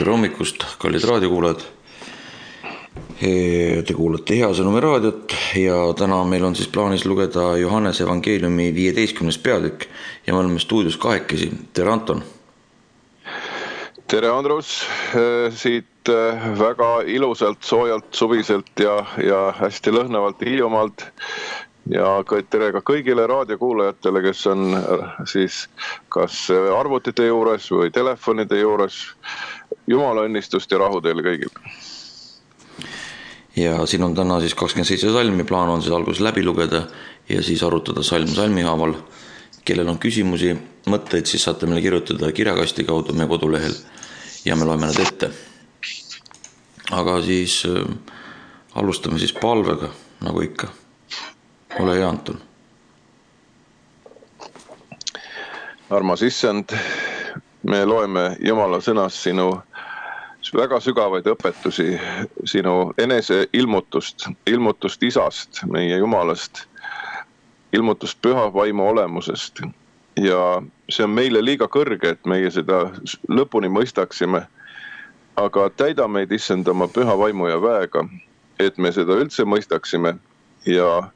Tere hommikust, kallid raadiokuulajad. Te kuulate Hea Sõnumi raadiot ja täna meil on siis plaanis lugeda Johannese evangeeliumi 15. peatükk ja me oleme stuudios kahekesi. Tere Anton. Tere Andrus, siit väga ilusalt, soojalt, suviselt ja hästi lõhnavalt Hiiumaalt. Ja tere ka kõigile raadiokuulajatele, kes on siis kas arvutite juures või telefonide juures. Jumala õnnistust ja rahu teile kõigile. Ja siin on täna siis 27 salmi, plaan on siis alguses läbi lugeda ja siis arutada salm salmi haaval. Kellel on küsimusi, mõtteid, siis saate meile kirjutada kirjakasti kaudu meie kodulehel ja me loeme need ette. Aga siis alustame siis palvega, nagu ikka. Ole hea, Anton. Armas issand, me loeme Jumala sõnas sinu väga sügavaid õpetusi, sinu enese ilmutust isast, meie Jumalast, ilmutust püha vaimu olemusest. Ja see on meile liiga kõrge, et meie seda lõpuni mõistaksime, aga täida meid issand oma püha vaimu ja väega, et me seda üldse mõistaksime ja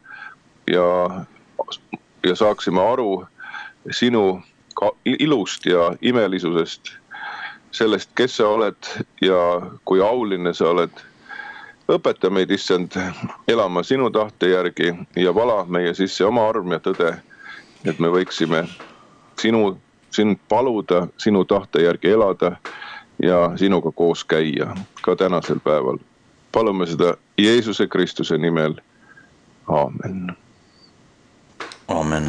saaksime aru sinu ilust ja imelisusest, sellest, kes sa oled ja kui auline sa oled. Õpeta meid issand elama sinu tahte järgi ja vala meie sisse oma arm ja tõde, et me võiksime sind paluda, sinu tahte järgi elada ja sinuga koos käia ka tänasel päeval. Palume seda Jeesuse Kristuse nimel. Aamen. Aamen.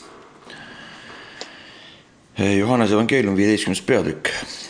Johannese evangeelium 15. peatükk.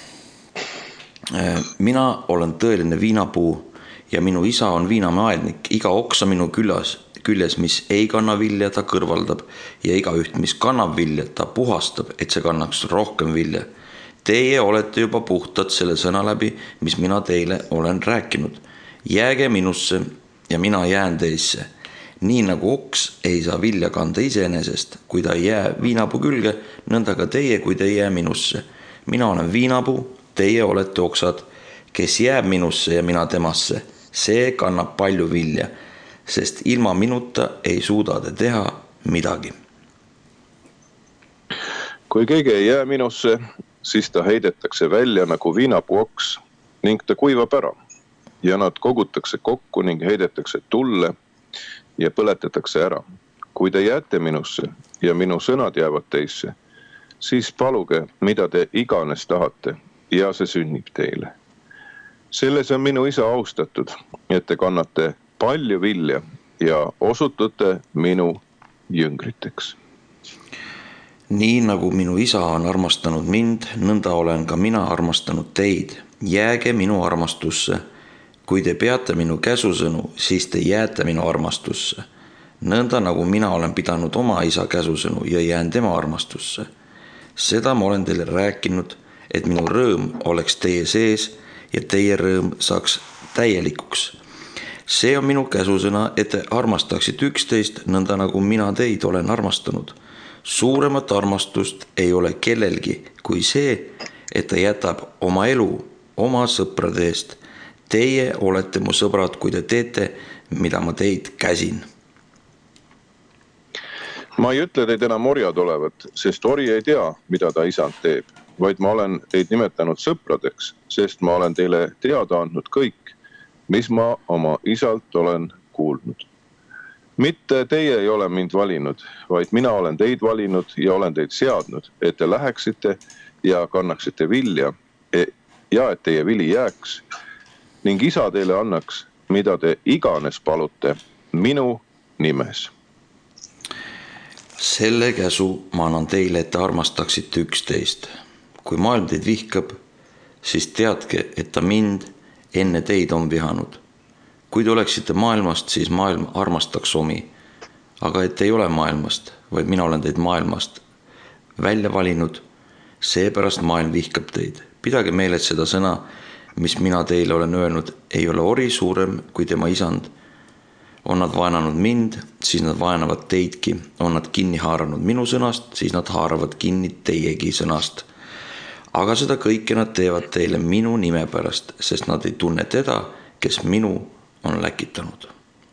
Mina olen tõeline viinapuu ja minu isa on viinamaaednik. Iga oksa minu küljes, mis ei kanna vilja, ta kõrvaldab ja iga üht, mis kannab vilja, ta puhastab, et see kannaks rohkem vilja. Teie olete juba puhtad selle sõna läbi, mis mina teile olen rääkinud. Jääge minusse ja mina jään teisse. Nii nagu oks ei saa vilja kanda iseenesest, kui ta ei jää viinapuu külge, nõnda ka teie, kui te ei jää minusse. Mina olen viinapuu, teie olete oksad, kes jääb minusse ja mina temasse. See kannab palju vilja, sest ilma minuta ei suuda te teha midagi. Kui keegi ei jää minusse, siis ta heidetakse välja nagu viinapuu oks ning ta kuivab ära. Ja nad kogutakse kokku ning heidetakse tulle ja põletatakse ära. Kui te jääte minusse ja minu sõnad jäävad teisse, siis paluge, mida te iganes tahate ja see sünnib teile. Selles on minu isa austatud, et te kannate palju vilja ja osutute minu jüngriteks. Nii nagu minu isa on armastanud mind, nõnda olen ka mina armastanud teid. Jääge minu armastusse. Kui te peate minu käsusõnu, siis te jääte minu armastusse. Nõnda nagu mina olen pidanud oma isa käsusõnu ja jään tema armastusse. Seda ma olen teile rääkinud, et minu rõõm oleks teie sees ja teie rõõm saaks täielikuks. See on minu käsusõna, et te armastaksite üksteist, nõnda nagu mina teid olen armastanud. Suuremat armastust ei ole kellelgi kui see, et ta jätab oma elu oma sõprade eest. Teie olete mu sõbrad, kui te teete, mida ma teid käsin. Ma ei ütle teid enam orjad olevat, sest ori ei tea, mida ta isand teeb, vaid ma olen teid nimetanud sõpradeks, sest ma olen teile teada andnud kõik, mis ma oma isalt olen kuulnud. Mitte teie ei ole mind valinud, vaid mina olen teid valinud ja olen teid seadnud, et te läheksite ja kannaksite vilja ja et teie vili jääks. Ning isa teile annaks, mida te iganes palute minu nimes. Selle käsu ma annan teile, et te armastaksite üksteist. Kui maailm teid vihkab, siis teadke, et ta mind enne teid on vihanud. Kui te oleksite maailmast, siis maailm armastaks omi. Aga et ei ole maailmast, vaid mina olen teid maailmast välja valinud, seepärast maailm vihkab teid. Pidage meeles seda sõna, mis mina teile olen öelnud, ei ole ori suurem kui tema isand. On nad vaenanud mind, siis nad vaenavad teidki. On nad kinni haaranud minu sõnast, siis nad haaravad kinni teiegi sõnast. aga seda kõike nad teevad teile minu nime pärast, sest nad ei tunne teda, kes minu on läkitanud.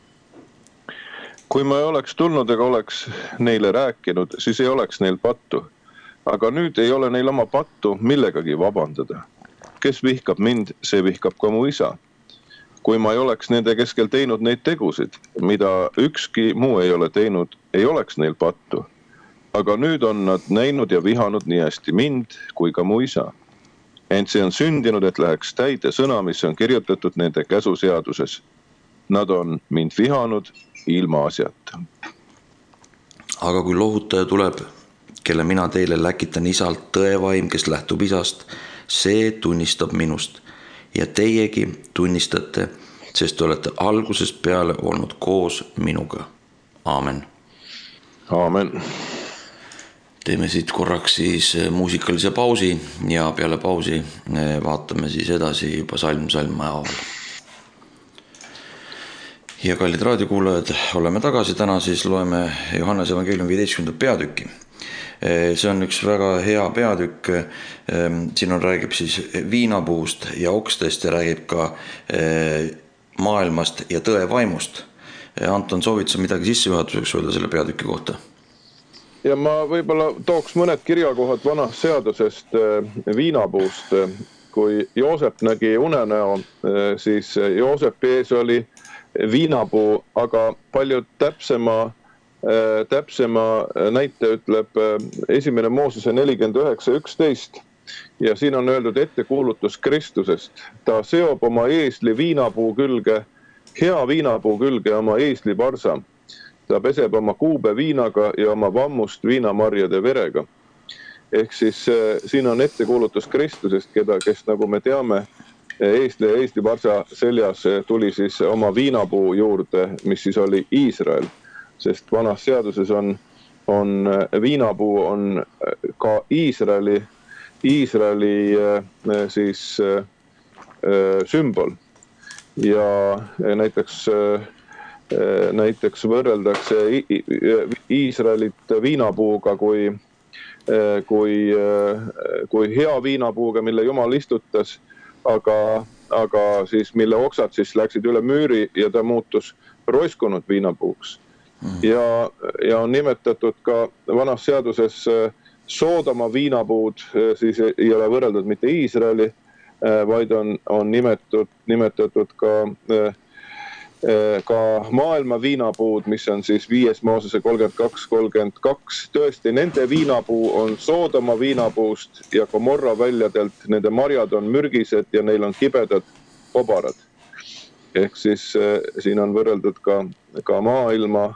Kui ma ei oleks tulnud ega oleks neile rääkinud, siis ei oleks neil pattu. Aga nüüd ei ole neil oma pattu millegagi vabandada. Kes vihkab mind, see vihkab ka mu isa. Kui ma ei oleks nende keskel teinud neid tegusid, mida ükski muu ei ole teinud, ei oleks neil pattu. Aga nüüd on nad näinud ja vihanud nii hästi mind kui ka mu isa. Ent see on sündinud, et läheks täide sõna, mis on kirjutatud nende käsuseaduses. Nad on mind vihanud ilma asjata. Aga kui lohutaja tuleb, kelle mina teile läkitan isalt, tõevaim, kes lähtub isast, see tunnistab minust ja teiegi tunnistate, sest te olete algusest peale olnud koos minuga. Aamen. Aamen. Teeme siit korraks siis muusikalise pausi ja peale pausi vaatame siis edasi juba salm haaval. Ja kallid raadiokuulajad, oleme tagasi. Täna siis loeme Johannese evangeeliumi 15. peatükki. See on üks väga hea peatükk. Siin räägib siis viinapuust ja okstest ja räägib ka maailmast ja tõe vaimust. Anton, soovid sa midagi sissejuhatuseks öelda selle peatüki kohta? Ja ma võib-olla tooks mõned kirjakohad vanast seadusest viinapuust. Kui Joosep nägi unenäo, siis Joosepi ees oli viinapuu, aga palju täpsema näite ütleb 1. Moosese 49:11 ja siin on öeldud ettekuulutus Kristusest. Ta seob oma eesli viinapuu külge, hea viinapuu külge oma eesli parsa. Ta peseb oma kuube viinaga ja oma vammust viinamarjade verega. Ehk siis siin on ettekuulutus Kristusest, kes nagu me teame, eesli ja eesli parsa seljas tuli siis oma viinapuu juurde, mis siis oli Iisrael. Sest vanas seaduses on viinapuu on ka Iisraeli siis sümbol. Ja näiteks võrreldakse Iisraelit viinapuuga kui hea viinapuuga, mille Jumal istutas, aga siis mille oksad siis läksid üle müüri ja ta muutus roiskunud viinapuuks. Ja on nimetatud ka vanas seaduses Soodoma viinapuud, siis ei ole võrreldud mitte Iisraeli, vaid on nimetatud ka maailma viinapuud, mis on siis 5. Moosese 32:32. Tõesti, nende viinapuu on Soodoma viinapuust ja Gomorra väljadelt, nende marjad on mürgised ja neil on kibedad kobarad. Ehk siis siin on võrreldud ka maailma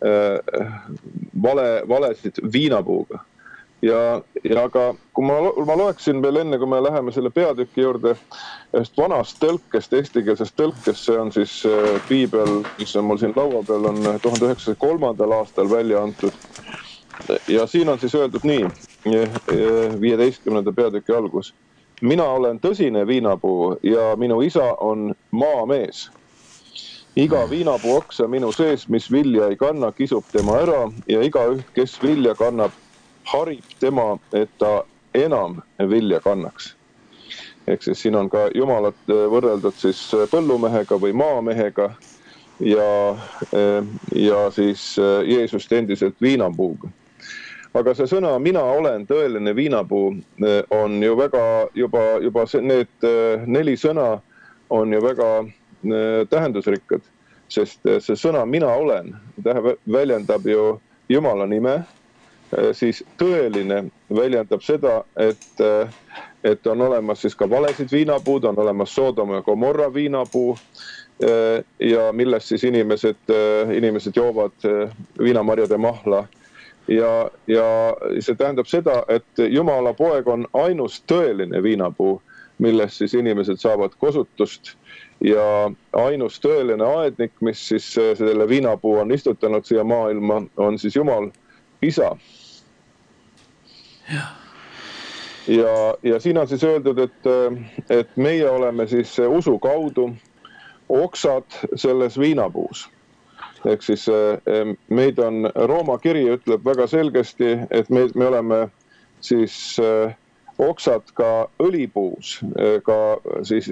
valesid viinapuuga. Ja aga kui ma loeksin veel enne, kui me läheme selle peatüki juurde, ühest vanast tõlkest, eestikeelsest tõlkest, see on siis piibel, mis on mul siin laua peal, on 1903. aastal välja antud. Ja siin on siis öeldud nii, 15. peatüki algus. Mina olen tõsine viinapuu ja minu isa on maamees. Iga viinapuu oksa minu sees, mis vilja ei kanna, kisub tema ära ja igaüht, kes vilja kannab, harib tema, et ta enam vilja kannaks. Ehk siis siin on ka Jumalat võrreldud siis põllumehega või maamehega ja siis Jeesust endiselt viinapuuga. Aga see sõna mina olen tõeline viinapuu on ju väga, juba need 4 sõna on ju väga tähendusrikkad, sest see sõna mina olen väljendab ju Jumala nime, siis tõeline väljendab seda, et on olemas siis ka valesid viinapuud, on olemas Soodoma ja Gomorra viinapuu ja millest siis inimesed joovad viinamarjade mahla. Ja see tähendab seda, et Jumala poeg on ainus tõeline viinapuu, millest siis inimesed saavad kosutust ja ainus tõeline aednik, mis siis selle viinapuu on istutanud siia maailma, on siis Jumal isa. Ja siin on siis öeldud, et meie oleme siis usu kaudu oksad selles viinapuus. Ehk siis meid on, Rooma kiri ütleb väga selgesti, et me oleme siis oksad ka õlipuus, ka siis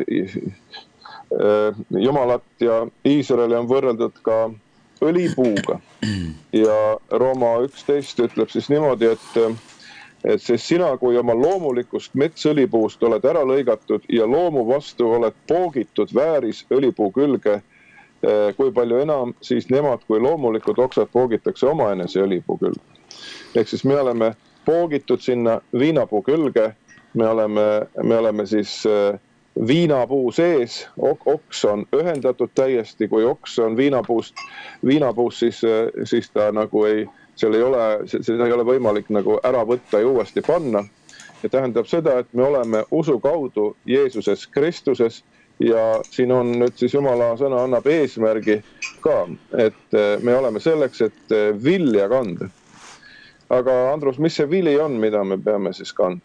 Jumalat ja Iisraeli on võrreldud ka õlipuuga. Ja Rooma 11 ütleb siis niimoodi, et sest sina, kui oma loomulikust metsõlipuust oled ära lõigatud ja loomu vastu oled poogitud vääris õlipuu külge, kui palju enam siis nemad kui loomulikud oksad poogitakse omaenese õlipuu külge. Ehk siis me oleme poogitud sinna viinapuu külge, me oleme siis viinapuu sees, oks on ühendatud täiesti, kui oks on viinapuust, siis ta nagu seda ei ole võimalik nagu ära võtta ja uuesti panna. Ja tähendab seda, et me oleme usu kaudu Jeesuses Kristuses ja siin on nüüd siis Jumala sõna annab eesmärgi ka, et me oleme selleks, et vilja kanda. Aga Andrus, mis see vili on, mida me peame siis kandma?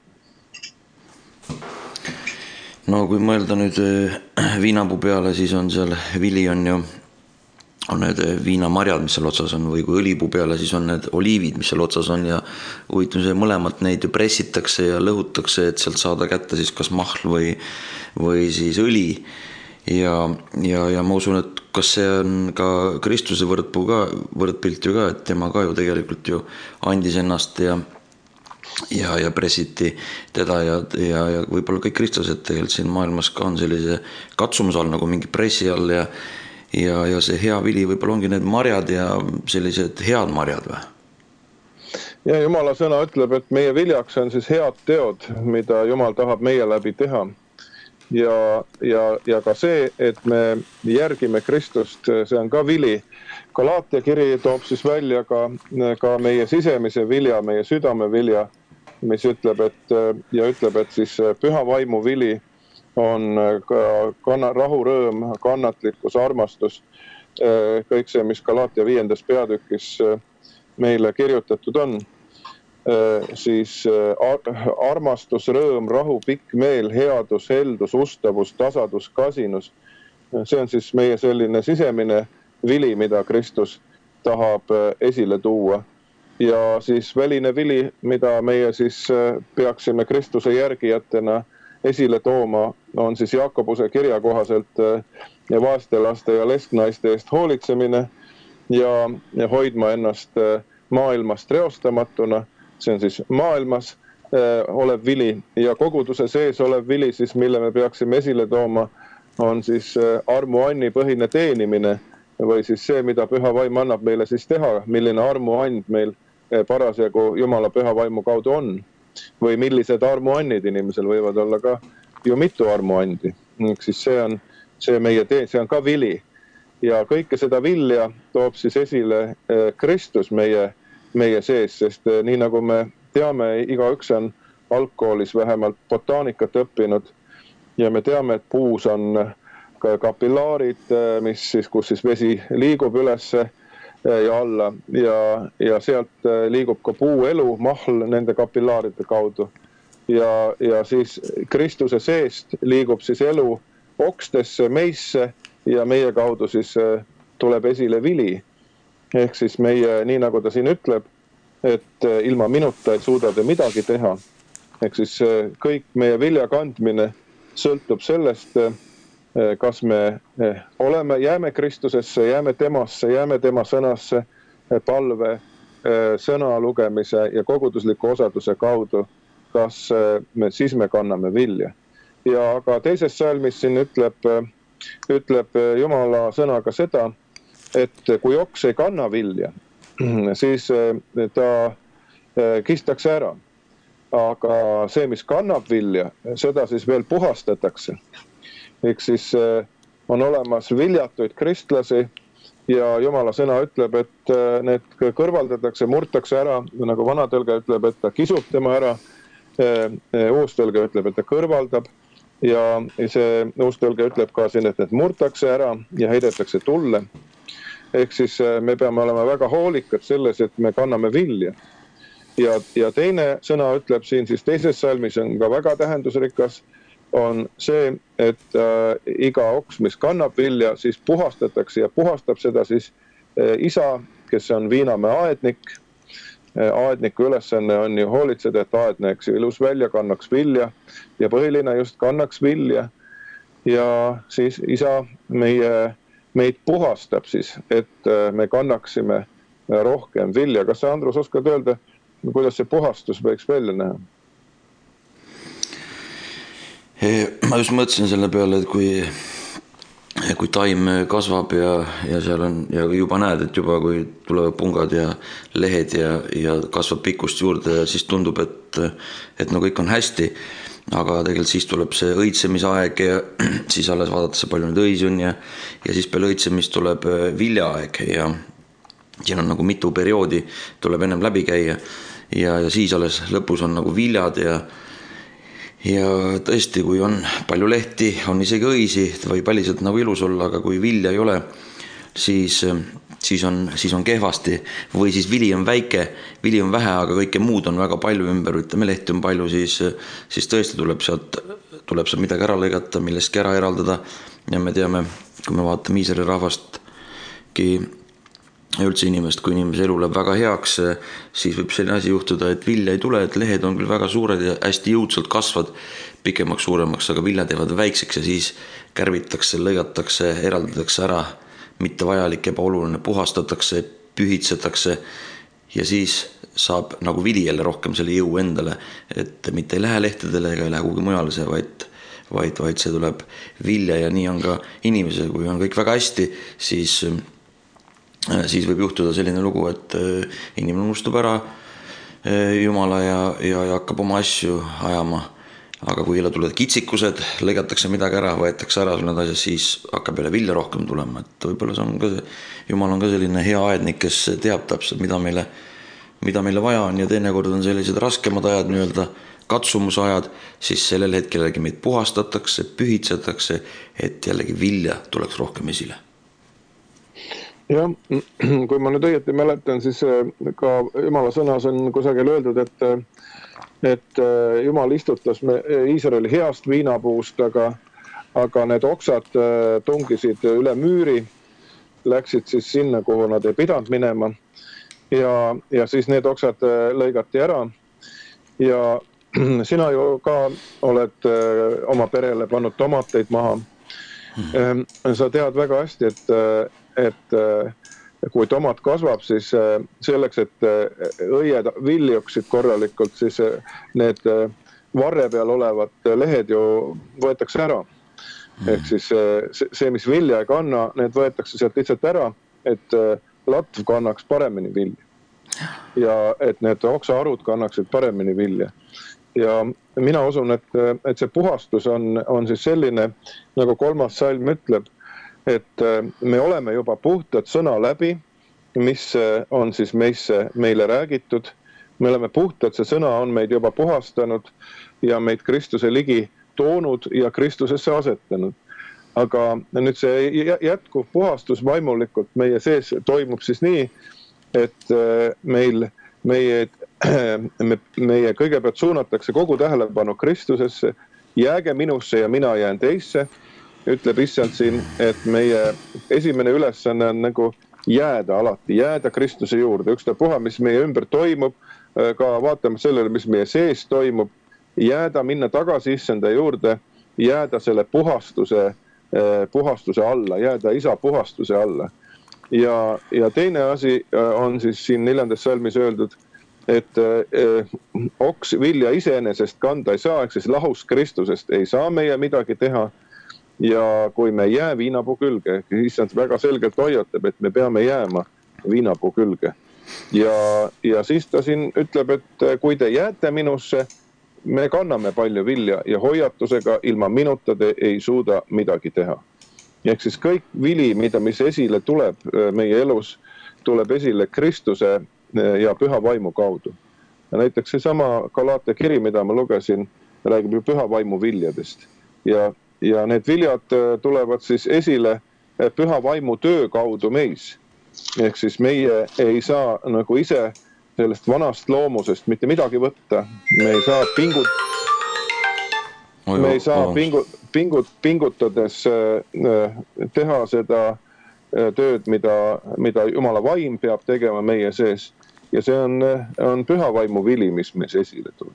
No kui mõelda nüüd viinapuu peale, siis on seal vili on need viinamarjad, mis seal otsas on, või kui õlipuu peale, siis on need oliivid, mis seal otsas on ja huvitav see mõlemad neid ju pressitakse ja lõhutakse, et sealt saada kätte siis kas mahl või siis õli ja ma usun, et kas see on ka Kristuse võrdpilt ju ka, et tema ka ju tegelikult ju andis ennast ja pressiti teda ja võib-olla kõik kristlased tegelikult siin maailmas ka on sellise katsumus all nagu mingi pressi all ja see hea vili võib-olla ongi need marjad ja sellised head marjad või? Ja Jumala sõna ütleb, et meie viljaks on siis head teod, mida Jumal tahab meie läbi teha. Ja ka see, et me järgime Kristust, see on ka vili. Galaatia kiri toob siis välja ka meie sisemise vilja, meie südame vilja, mis ütleb, et siis püha vaimu vili on rahu, rõõm, kannatlikkus, armastus, kõik see, mis Galaatia 5. peatükis meile kirjutatud on, siis armastus, rõõm, rahu, pikk meel, headus, heldus, ustavus, tasadus, kasinus. See on siis meie selline sisemine vili, mida Kristus tahab esile tuua. Ja siis väline vili, mida meie siis peaksime Kristuse järgijatena esile tooma, on siis Jaakobuse kirja kohaselt vaeste laste ja lesknaiste eest hoolitsemine ja hoidma ennast maailmast reostamatuna. See on siis maailmas olev vili ja koguduse sees olev vili, siis mille me peaksime esile tooma, on siis armuanni põhine teenimine või siis see, mida püha vaim annab meile siis teha, milline armuand meil parasjagu Jumala püha vaimu kaudu on. Või millised armuannid inimesel võivad olla ka ju mitu armuandi. Siis see on ka vili. Ja kõike seda vilja toob siis esile Kristus meie sees, sest nii nagu me teame, igaüks on algkoolis vähemalt botaanikat õppinud ja me teame, et puus on kapillaarid, kus siis vesi liigub ülesse ja alla ja sealt liigub ka puuelu, mahl nende kapillaaride kaudu ja siis Kristuse seest liigub siis elu okstesse, meisse ja meie kaudu siis tuleb esile vili. Ehk siis meie, nii nagu ta siin ütleb, et ilma minuta ei suuda te midagi teha. Ehk siis kõik meie vilja kandmine sõltub sellest, kas me jääme Kristusesse, jääme temasse, jääme tema sõnasse, palve, sõna lugemise ja kogudusliku osaduse kaudu, kas siis me kanname vilja. Ja aga teises salmis siin ütleb Jumala sõna ka seda, et kui oks ei kanna vilja, siis ta kistakse ära. Aga see, mis kannab vilja, seda siis veel puhastatakse. Ehk siis on olemas viljatuid kristlasi ja Jumala sõna ütleb, et need kõrvaldatakse, murtakse ära, nagu vanatõlge ütleb, et ta kisub tema ära, uustõlge ütleb, et ta kõrvaldab ja see uustõlge ütleb ka siin, et need murtakse ära ja heidetakse tulle. Ehk siis me peame olema väga hoolikad selles, et me kanname vilja. Ja teine sõna ütleb siin siis teises salmis on ka väga tähendusrikas, on see, et iga oks, mis kannab vilja, siis puhastatakse ja puhastab seda siis isa, kes on viinamäe aednik aedniku ülesanne on ju hoolitseda, et aed näeks ilus välja, kannaks vilja ja põhiline just kannaks vilja. Ja siis isa meid puhastab siis, et me kannaksime rohkem vilja. Kas sa, Andrus, oskad öelda, kuidas see puhastus võiks välja näha? Ma just mõtlesin selle peale, et kui taim kasvab ja seal on ja juba näed, et juba kui tulevad pungad ja lehed ja kasvab pikkust juurde, siis tundub, et no kõik on hästi, aga tegelikult siis tuleb see õitsemisaeg ja siis alles vaadatakse palju neid õisi on ja siis peale õitsemist tuleb viljaaeg ja siin on nagu mitu perioodi tuleb ennem läbi käia ja siis alles lõpus on nagu viljad ja tõesti, kui on palju lehti, on isegi õisi, võib väliselt nagu ilus olla, aga kui vilja ei ole, siis on kehvasti või siis vili on väike, vili on vähe, aga kõike muud on väga palju ümber, ütleme lehti on palju, siis tõesti tuleb sealt midagi ära lõigata, millestki ära eraldada ja me teame, kui me vaatame Iisraeli rahvastki ja üldse inimest, kui inimese elu läheb väga heaks, siis võib selline asi juhtuda, et vilja ei tule, et lehed on küll väga suured ja hästi jõudsalt kasvad pikemaks, suuremaks, aga viljad jäävad väikseks ja siis kärvitakse, lõigatakse, eraldatakse ära, mitte vajalik, ebaoluline, puhastatakse, pühitsetakse ja siis saab nagu vili jälle rohkem selle jõu endale, et mitte ei lähe lehtedele ega ei lähe kuhugi mujale see, vaid see tuleb vilja ja nii on ka inimesel, kui on kõik väga hästi, siis võib juhtuda selline lugu, et inimene unustub ära Jumala ja hakkab oma asju ajama. Aga kui jälle tulevad kitsikused, lõigatakse midagi ära, võetakse ära need asjad, siis hakkab jälle vilja rohkem tulema. Et võib-olla see on ka Jumal on ka selline hea aednik, kes teab täpselt, mida meile vaja on ja teinekord on sellised raskemad ajad, nii-öelda katsumusajad, siis sellel hetkel jällegi meid puhastatakse, pühitsetakse, et jällegi vilja tuleks rohkem esile. Ja, kui ma nüüd õieti mäletan, siis ka Jumala sõnas on kusagil öeldud, et Jumal istutas Iisraeli heast viinapuust, aga need oksad tungisid üle müüri, läksid siis sinna, kuhu nad ei pidanud minema ja siis need oksad lõigati ära ja sina ju ka oled oma perele pannud tomateid maha. Sa tead väga hästi, et kui tomat kasvab, siis selleks, et õied viljuksid korralikult, siis need varre peal olevad lehed ju võetakse ära. Ehk siis see, mis vilja ei kanna, need võetakse sealt lihtsalt ära, et latv kannaks paremini vilja. Ja et need oksaarud kannaksid paremini vilja. Ja mina usun, et see puhastus on siis selline, nagu 3. salm ütleb, et me oleme juba puhtad sõna läbi, mis on siis meile räägitud. Me oleme puhtad, see sõna on meid juba puhastanud ja meid Kristuse ligi toonud ja Kristusesse asetanud. Aga nüüd see jätkuv puhastus vaimulikult meie sees toimub siis nii, et meie kõigepealt suunatakse kogu tähelepanu Kristusesse, jääge minusse ja mina jään teisse, ütleb issand siin, et meie esimene ülesanne on nagu jääda alati, jääda Kristuse juurde, ükstapuha, mis meie ümber toimub, ka vaatame sellele, mis meie sees toimub, jääda, minna tagasi issanda juurde, jääda selle puhastuse alla, jääda isa puhastuse alla. Ja teine asi on siis siin 4. salmis öeldud, et oks vilja iseenesest kanda ei saa, ehk siis lahus Kristusest ei saa meie midagi teha. Ja kui me jää viinapuu külge, issand väga selgelt hoiatab, et me peame jääma viinapuu külge. Ja siis ta siin ütleb, et kui te jääte minusse, me kanname palju vilja ja hoiatusega ilma minuta te ei suuda midagi teha. Ehk siis kõik vili, mis esile tuleb meie elus, tuleb esile Kristuse ja püha vaimu kaudu. Ja näiteks seesama Galaate kiri, mida ma lugesin, räägib ju püha vaimu viljadest. Ja need viljad tulevad siis esile püha vaimu töö kaudu meis. Ehk siis meie ei saa nagu ise sellest vanast loomusest mitte midagi võtta. Me ei saa pingutades teha seda tööd, mida Jumala vaim peab tegema meie sees. ja see on püha vaimu vili, mis meis esile tuleb.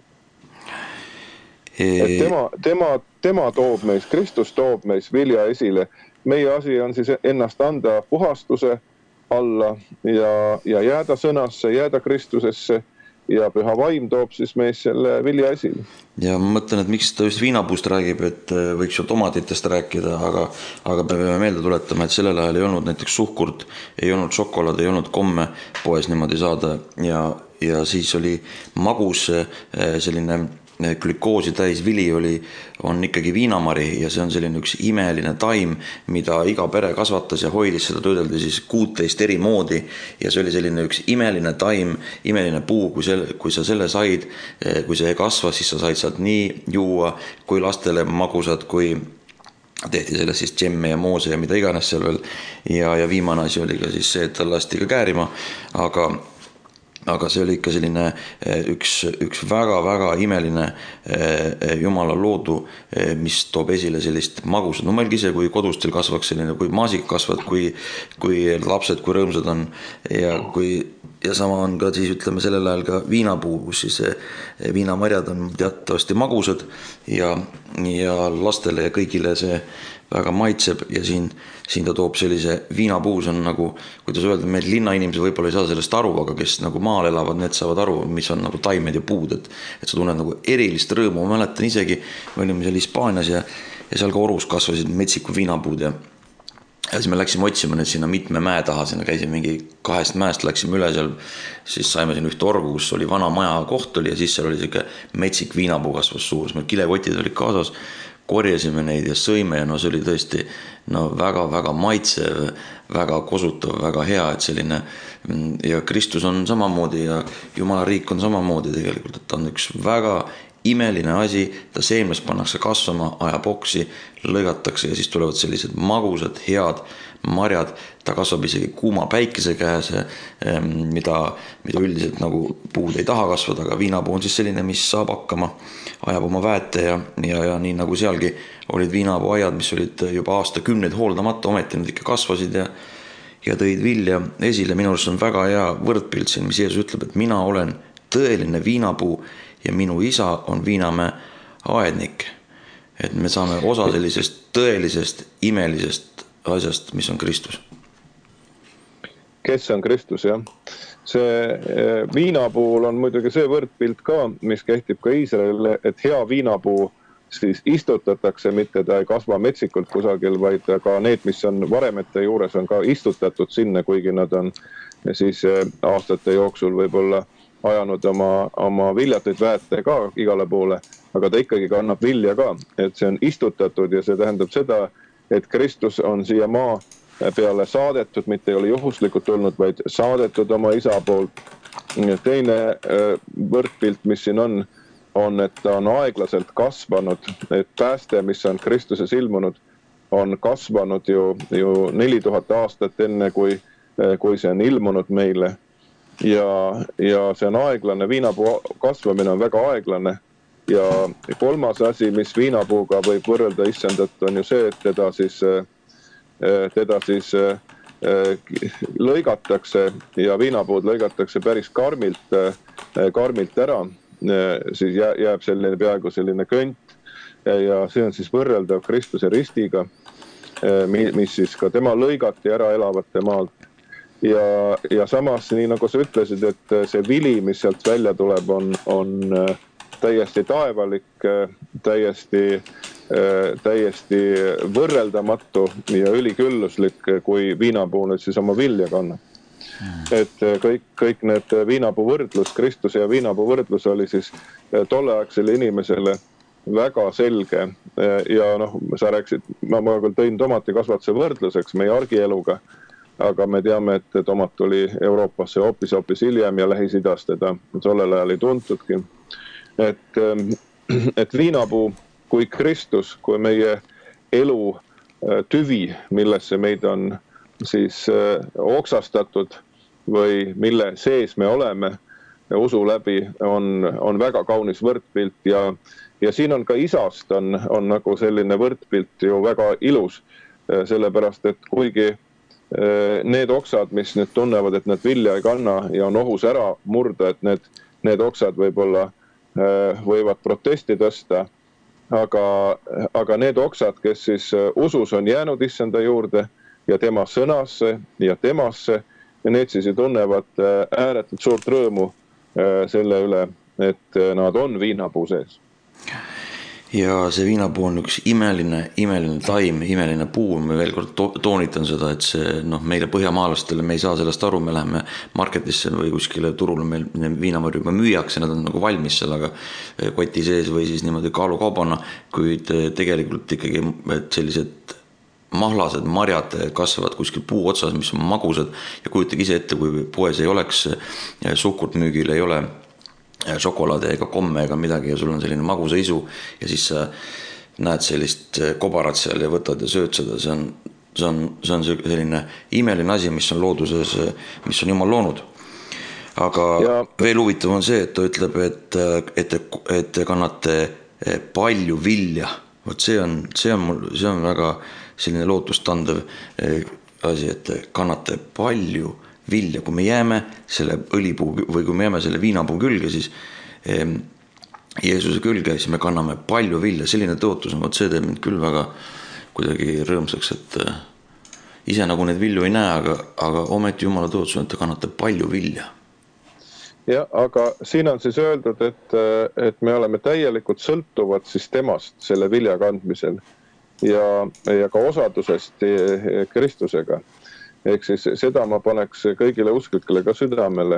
Et tema toob meis, Kristus toob meis vilja esile. Meie asi on siis ennast anda puhastuse alla ja jääda sõnasse, jääda Kristusesse ja püha vaim toob siis meis selle vilja esile. Ja ma mõtlen, et miks ta just viinapuust räägib, et võiks ju tomatitest rääkida, aga me peame meelde tuletama, et sellel ajal ei olnud näiteks suhkurt, ei olnud šokolaad, ei olnud komme poes niimoodi saada ja siis oli magus selline glükoosi täis vili on ikkagi viinamari ja see on selline üks imeline taim, mida iga pere kasvatas ja hoidis, seda töödeldi siis 16 eri moodi ja see oli selline üks imeline taim, imeline puu, kui sa selle said, kui see kasvas, siis sa said sealt nii juua, kui lastele magusad, kui tehti sellest siis džemme ja moose ja mida iganes seal veel ja viimane asi oli ka siis see, et ta lasti ka käärima, aga see oli ikka selline üks väga-väga imeline Jumala loodu, mis toob esile sellist magusat. No mõelge ise, kui kodus teil kasvaks selline, kui maasik kasvad, kui lapsed, kui rõõmsad on ja sama on ka siis ütleme sellel ajal ka viinapuu, kus siis viinamarjad on teatavasti magusad ja lastele ja kõigile see väga maitseb ja siin ta toob sellise viinapuus on nagu, kuidas öelda, meil linnainimesed võib-olla ei saa sellest aru, aga kes nagu maal elavad, need saavad aru, mis on nagu taimed ja puud, et sa tunned nagu erilist rõõmu. Ma mäletan isegi, me olime seal Hispaanias ja seal ka Orus kasvasid metsiku viinapuud ja siis me läksime otsima nüüd sinna mitme mäe taha, sinna käisime mingi 2 mäest, läksime üle seal, siis saime siin ühte orgu, kus oli vana maja koht oli ja siis seal oli selline metsik viinapuu kasvas suur, meil kilekotid olid kaasas, korjasime neid ja sõime ja see oli tõesti väga-väga maitsev, väga kosutav, väga hea, et selline ja Kristus on samamoodi ja Jumala riik on samamoodi tegelikult, et ta on üks väga imeline asi, ta seemnes pannakse kasvama, ajab oksi, lõigatakse ja siis tulevad sellised magusad, head marjad, ta kasvab isegi kuuma päikese käes, mida üldiselt nagu puud ei taha kasvada, aga viinapuu on siis selline, mis saab hakkama, ajab oma väete ja nii nagu sealgi olid viinapuuaiad, mis olid juba aastakümneid hooldamata, ometi nad ikka kasvasid ja tõid vilja esile. Minu arust on väga hea võrdpilt siin, mis Jeesus ütleb, et mina olen tõeline viinapuu ja minu isa on viinamäe aednik. Et me saame osa sellisest tõelisest, imelisest asjast, mis on Kristus. Kes on Kristus, jah? See viinapuul on muidugi see võrdpilt ka, mis kehtib ka Iisraelile, et hea viinapuu siis istutatakse, mitte ta ei kasva metsikult kusagil, vaid ka need, mis on varemete juures, on ka istutatud sinna, kuigi nad on siis aastate jooksul võib-olla ajanud oma viljatuid väete ka igale poole, aga ta ikkagi kannab vilja ka, et see on istutatud ja see tähendab seda, et Kristus on siia maa peale saadetud, mitte ei ole juhuslikult tulnud, vaid saadetud oma isa poolt. Teine võrdpilt, mis siin on, et ta on aeglaselt kasvanud, et pääste, mis on Kristuses ilmunud, on kasvanud ju 4000 aastat enne, kui see on ilmunud meile. Ja see on aeglane, viinapuu kasvamine on väga aeglane. Ja kolmas asi, mis viinapuuga võib võrrelda issandat, on ju see, et teda siis lõigatakse ja viinapuud lõigatakse päris karmilt ära, siis jääb selline peaaegu selline könt ja see on siis võrreldav Kristuse ristiga, mis siis ka tema lõigati ära elavate maalt. Ja samas, nii nagu sa ütlesid, et see vili, mis sealt välja tuleb, on täiesti taevalik, täiesti võrreldamatu ja ülikülluslik, kui viinapuu nüüd siis oma vilja kannab. Et kõik need viinapuu võrdlus, Kristuse ja viinapuu võrdlus oli siis tolleaegsele inimesele väga selge. Ja sa rääkisid, ma küll tõin tomatikasvatuse võrdluseks meie argieluga, aga me teame, et tomat tuli Euroopasse hoopis hiljem ja Lähis-Idast teda tollel ajal ei tuntudki. Et viinapuu kui Kristus, kui meie elu tüvi, millesse meid on siis oksastatud või mille sees me oleme usu läbi, on väga kaunis võrdpilt ja siin on ka isast on nagu selline võrdpilt ju väga ilus, sellepärast et kuigi need oksad, mis nüüd tunnevad, et nad vilja ei kanna ja on ohus ära murda, et need oksad võib-olla võivad protesti tõsta, aga need oksad, kes siis usus on jäänud issanda juurde ja tema sõnasse ja temasse, ja need siis tunnevad ääretult suurt rõõmu selle üle, et nad on viinapuu sees. Ja see viinapuu on üks imeline taim, imeline puu, ma veel kord toonitan seda, et see meile põhjamaalastele, me ei saa sellest aru, me läheme marketisse või kuskile turule, meil viinamarju juba müüakse, nad on nagu valmis sellega koti sees või siis niimoodi kaalukaubana, kuid tegelikult ikkagi sellised mahlased marjad kasvavad kuskil puu otsas, mis on magusad ja kujutage ise ette, kui poes ei oleks suhkurt müügil, ei ole šokolaade ega komme ega midagi ja sul on selline magusa isu ja siis sa näed sellist kobarat seal ja võtad ja sööd seda, see on selline imeline asi, mis on looduses, mis on Jumal loonud. Aga veel huvitav on see, et ta ütleb, et te kannate palju vilja. Võt see on väga selline lootustandev asi, et te kannate palju vilja, kui me jääme selle õlipuu või kui me jääme selle viinapuu külge, siis Jeesuse külge, siis me kanname palju vilja, selline tõotus on, see teeb mind küll väga kuidagi rõõmsaks, et ise nagu need vilju ei näe, aga ometi Jumala tõotus on, et te kannate palju vilja. Ja, aga siin on siis öeldud, et me oleme täielikult sõltuvad siis temast selle vilja kandmisel ja ka osadusest Kristusega. Ehk siis seda ma paneks kõigile usklikele ka südamele,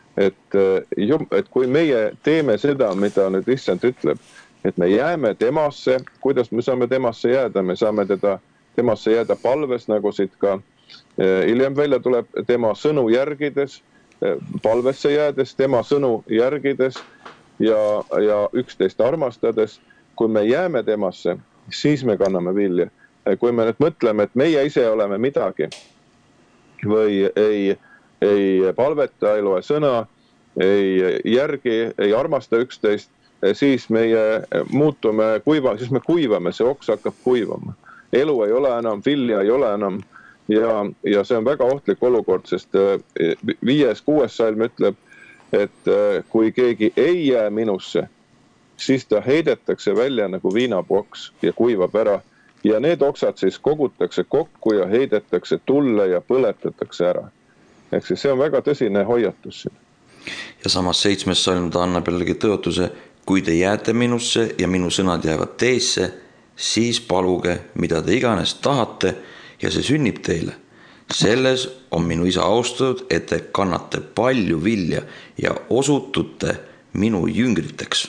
et kui meie teeme seda, mida nüüd issand ütleb, et me jääme temasse, kuidas me saame temasse jääda, me saame temasse jääda palves, nagu siit ka hiljem välja tuleb, tema sõnu järgides, palvesse jäädes, tema sõnu järgides ja üksteist armastades, kui me jääme temasse, siis me kanname vilja. Kui me nüüd mõtleme, et meie ise oleme midagi, või ei palveta, ei loe sõna, ei järgi, ei armasta üksteist, siis meie muutume siis me kuivame, see oks hakkab kuivama. Elu ei ole enam, vilja ei ole enam ja see on väga ohtlik olukord, sest 5.6. salm ütleb, et kui keegi ei jää minusse, siis ta heidetakse välja nagu viinapoks ja kuivab ära. Ja need oksad siis kogutakse kokku ja heidetakse tulle ja põletatakse ära. Ehk siis see on väga tõsine hoiatus siin. Ja samas 7. salm ta annab jällegi tõotuse, kui te jääte minusse ja minu sõnad jäävad teisse, siis paluge, mida te iganes tahate ja see sünnib teile. Selles on minu isa austatud, et te kannate palju vilja ja osutute minu jüngriteks.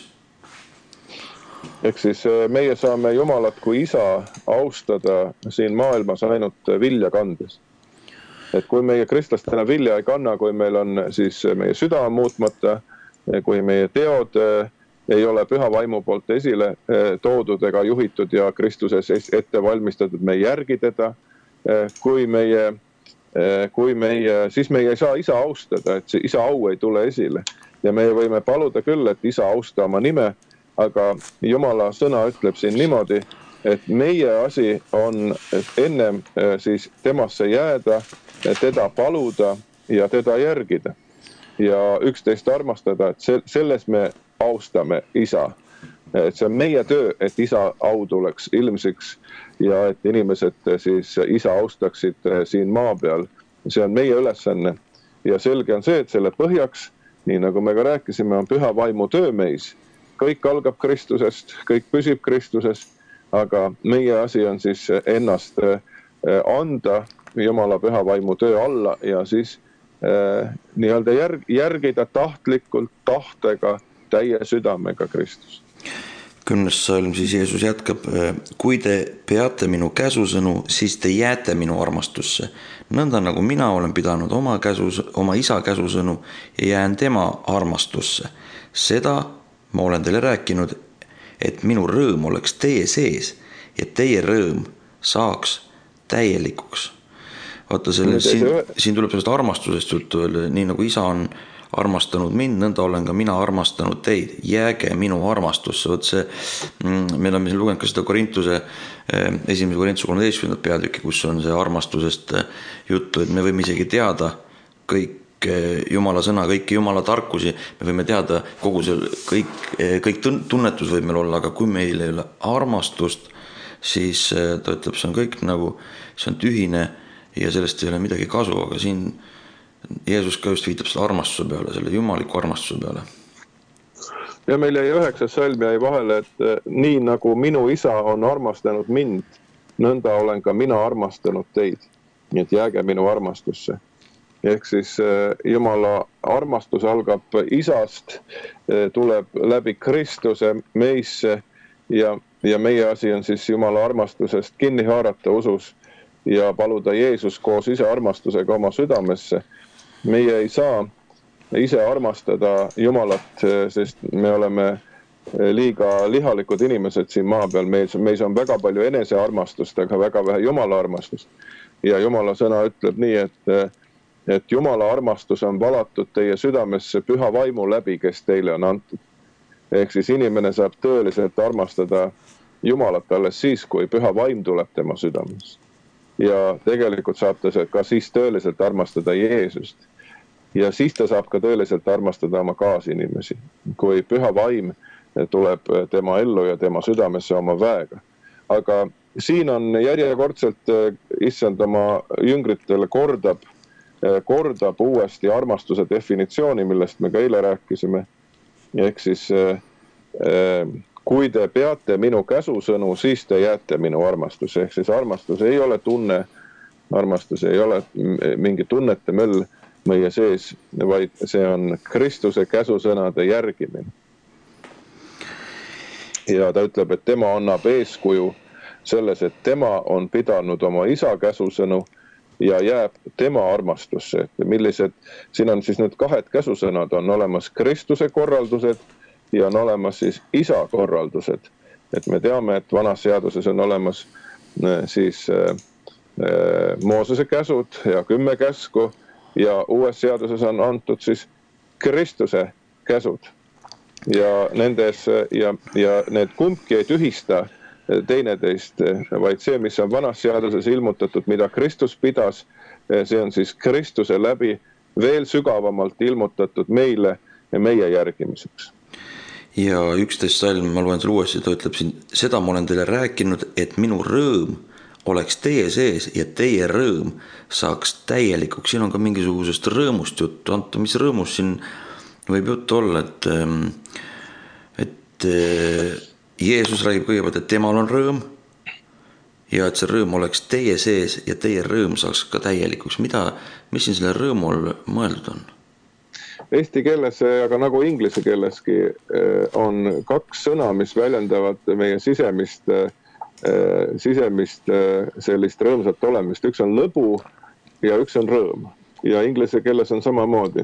Ehk siis meie saame Jumalat kui isa austada siin maailmas ainult vilja kandes. Et kui meie kristlastena vilja ei kanna, kui meil on siis meie süda muutmata, kui meie teod ei ole püha vaimu poolt esile toodud ega juhitud ja Kristuses ette valmistatud, me ei järgi teda, siis meie ei saa isa austada, et see isa au ei tule esile. Ja me võime paluda küll, et isa austa oma nime, aga Jumala sõna ütleb siin niimoodi, et meie asi on ennem siis temasse jääda, teda paluda ja teda järgida ja üksteist armastada, et selles me austame isa. Et see on meie töö, et isa au tuleks ilmsiks ja et inimesed siis isa austaksid siin maa peal. See on meie ülesanne ja selge on see, et selle põhjaks, nii nagu me ka rääkisime, on püha vaimu töö meis. Kõik algab Kristusest, kõik püsib Kristuses, aga meie asi on siis ennast anda Jumala püha vaimu töö alla ja siis nii-öelda järgida tahtlikult, tahtega, täie südamega Kristus. 10. salm siis Jeesus jätkab, kui te peate minu käsusõnu, siis te jääte minu armastusse. Nõnda nagu mina olen pidanud oma isa käsusõnu ja jään tema armastusse. Seda ma olen teile rääkinud, et minu rõõm oleks teie sees ja teie rõõm saaks täielikuks. Vaata, siin tuleb sellest armastusest juttu, nii nagu isa on armastanud mind, nõnda olen ka mina armastanud teid. Jääge minu armastusse. Võt see, meil on lugenud ka seda Korintuse, 1. Korintuse 13. peatükki, kus on see armastusest juttu, et me võime isegi teada kõik Jumala sõna, kõiki Jumala tarkusi, me võime teada kogu see, kõik tunnetus võib meil olla, aga kui meil ei ole armastust, siis ta ütleb, see on kõik nagu, see on tühine ja sellest ei ole midagi kasu, aga siin Jeesus ka just viitab selle armastuse peale, selle jumaliku armastuse peale. Ja meil jäi 9. salm jäi vahele, et nii nagu minu isa on armastanud mind, nõnda olen ka mina armastanud teid. Nii et jääge minu armastusse. Ehk siis Jumala armastus algab isast, tuleb läbi Kristuse meisse ja meie asi on siis Jumala armastusest kinni haarata usus ja paluda Jeesus koos ise armastusega oma südamesse. Meie ei saa ise armastada Jumalat, sest me oleme liiga lihalikud inimesed siin maa peal. Meis on väga palju enesearmastust, aga väga vähe Jumala armastust. Ja Jumala sõna ütleb nii, et Jumala armastus on valatud teie südamesse püha vaimu läbi, kes teile on antud. Ehk siis inimene saab tõeliselt armastada Jumalat alles siis, kui püha vaim tuleb tema südamesse. Ja tegelikult saab ta ka siis tõeliselt armastada Jeesust. Ja siis ta saab ka tõeliselt armastada oma kaasinimesi, kui püha vaim tuleb tema ellu ja tema südamesse oma väega. Aga siin on järjekordselt issand oma jüngritele kordab uuesti armastuse definitsiooni, millest me ka eile rääkisime. Ehk siis, kui te peate minu käsusõnu, siis te jääte minu armastuse. Ehk siis armastus ei ole tunne, armastus ei ole mingi tunnete möll meie sees, vaid see on Kristuse käsusõnade järgimine. Ja ta ütleb, et tema annab eeskuju selles, et tema on pidanud oma isa käsusõnu ja jääb tema armastusse. Millised, siin on siis need kahed käsusõnad, on olemas Kristuse korraldused ja on olemas siis isa korraldused. Et me teame, et vanas seaduses on olemas siis Moosese käsud ja 10 käsku ja uues seaduses on antud siis Kristuse käsud. Ja nendes ja need kumbki ei tühista teineteist, vaid see, mis on vanas seaduses ilmutatud, mida Kristus pidas, see on siis Kristuse läbi veel sügavamalt ilmutatud meile ja meie järgimiseks. Ja 11 salm, ma loen selle uuesti, ta ütleb siin, seda ma olen teile rääkinud, et minu rõõm oleks teie sees ja teie rõõm saaks täielikuks. Siin on ka mingisugusest rõõmust juttu. Anto, mis rõõmus siin võib juttu olla, et Jeesus räägib kõigepealt, et temal on rõõm ja et see rõõm oleks teie sees ja teie rõõm saaks ka täielikuks. Mis siin selle rõõmul mõeldud on? Eesti keeles, aga nagu inglise keeleski, on 2 sõna, mis väljendavad meie sisemist sellist rõõmsat olemist. Üks on lõbu ja üks on rõõm. Ja inglise keeles on samamoodi.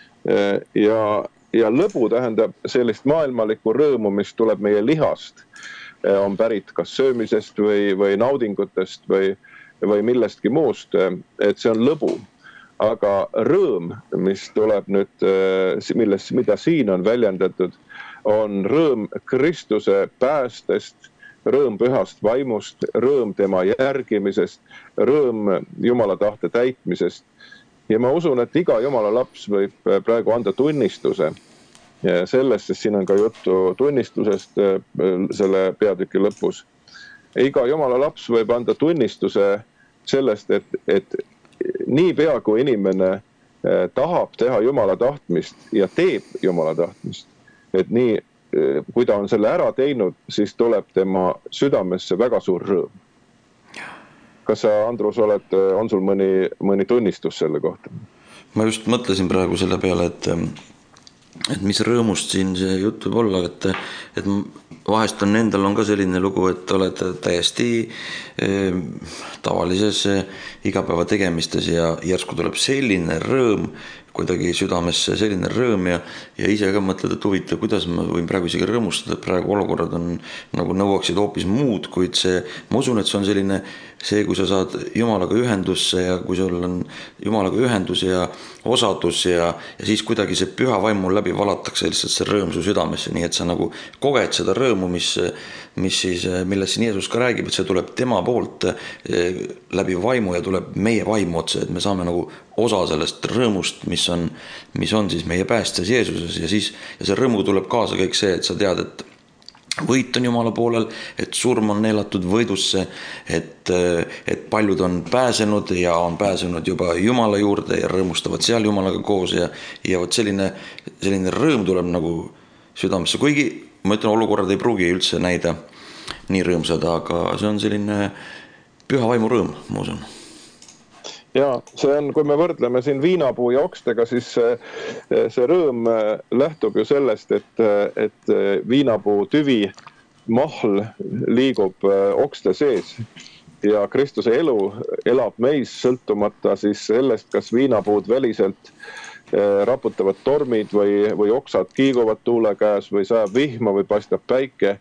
Ja lõbu tähendab sellist maailmalikku rõõmu, mis tuleb meie lihast. On pärit kas söömisest või naudingutest või millestki muust, et see on lõbu. Aga rõõm, mis tuleb nüüd, mida siin on väljendatud, on rõõm Kristuse päästest, rõõm pühast vaimust, rõõm tema järgimisest, rõõm Jumala tahte täitmisest. Ja ma usun, et iga Jumala laps võib praegu anda tunnistuse sellest, sest siin on ka juttu tunnistusest selle peatüki lõpus. Iga Jumala laps võib anda tunnistuse sellest, et niipea kui inimene tahab teha Jumala tahtmist ja teeb Jumala tahtmist, et nii, kui ta on selle ära teinud, siis tuleb tema südamesse väga suur rõõm. Kas sa, Andrus, on sul mõni tunnistus selle kohta? Ma just mõtlesin praegu selle peale, et mis rõõmust siin see jutt võib olla, et vahest endal on ka selline lugu, et oled täiesti tavalises igapäeva tegemistes ja järsku tuleb selline rõõm, kuidagi südamesse selline rõõm ja ise ka mõtled, et huvitav, kuidas ma võin praegu isegi rõõmustada, et praegu olukorrad on nagu nõuaksid hoopis muud, kuid ma usun, et see on selline see, kui sa saad Jumalaga ühendusse ja kui sul on Jumalaga ühendus ja osadus ja siis kuidagi see püha vaimu läbi valatakse lihtsalt see rõõm su südamesse, nii et sa nagu koged seda rõõmu, millest siin Jeesus ka räägib, et see tuleb tema poolt läbi vaimu ja tuleb meie vaimu otsa, et me saame nagu osa sellest rõõmust, mis on siis meie päästjas Jeesuses ja see rõõmu tuleb kaasa kõik see, et sa tead, et võit on Jumala poolel, et surm on neelatud võidusse, et paljud on pääsenud ja on pääsenud juba Jumala juurde ja rõõmustavad seal Jumalaga koos ja vot selline rõõm tuleb nagu südamesse, kuigi ma ütlen, olukorrad ei pruugi üldse näida nii rõõmsad, aga see on selline püha vaimu rõõm, ma usun. Ja see on, kui me võrdleme siin viinapuu ja okstega, siis see rõõm lähtub ju sellest, et viinapuu tüvi mahl liigub okste sees ja Kristuse elu elab meis sõltumata siis sellest, kas viinapuud väliselt raputavad tormid või oksad kiiguvad tuule käes või sajab vihma või paistab päike,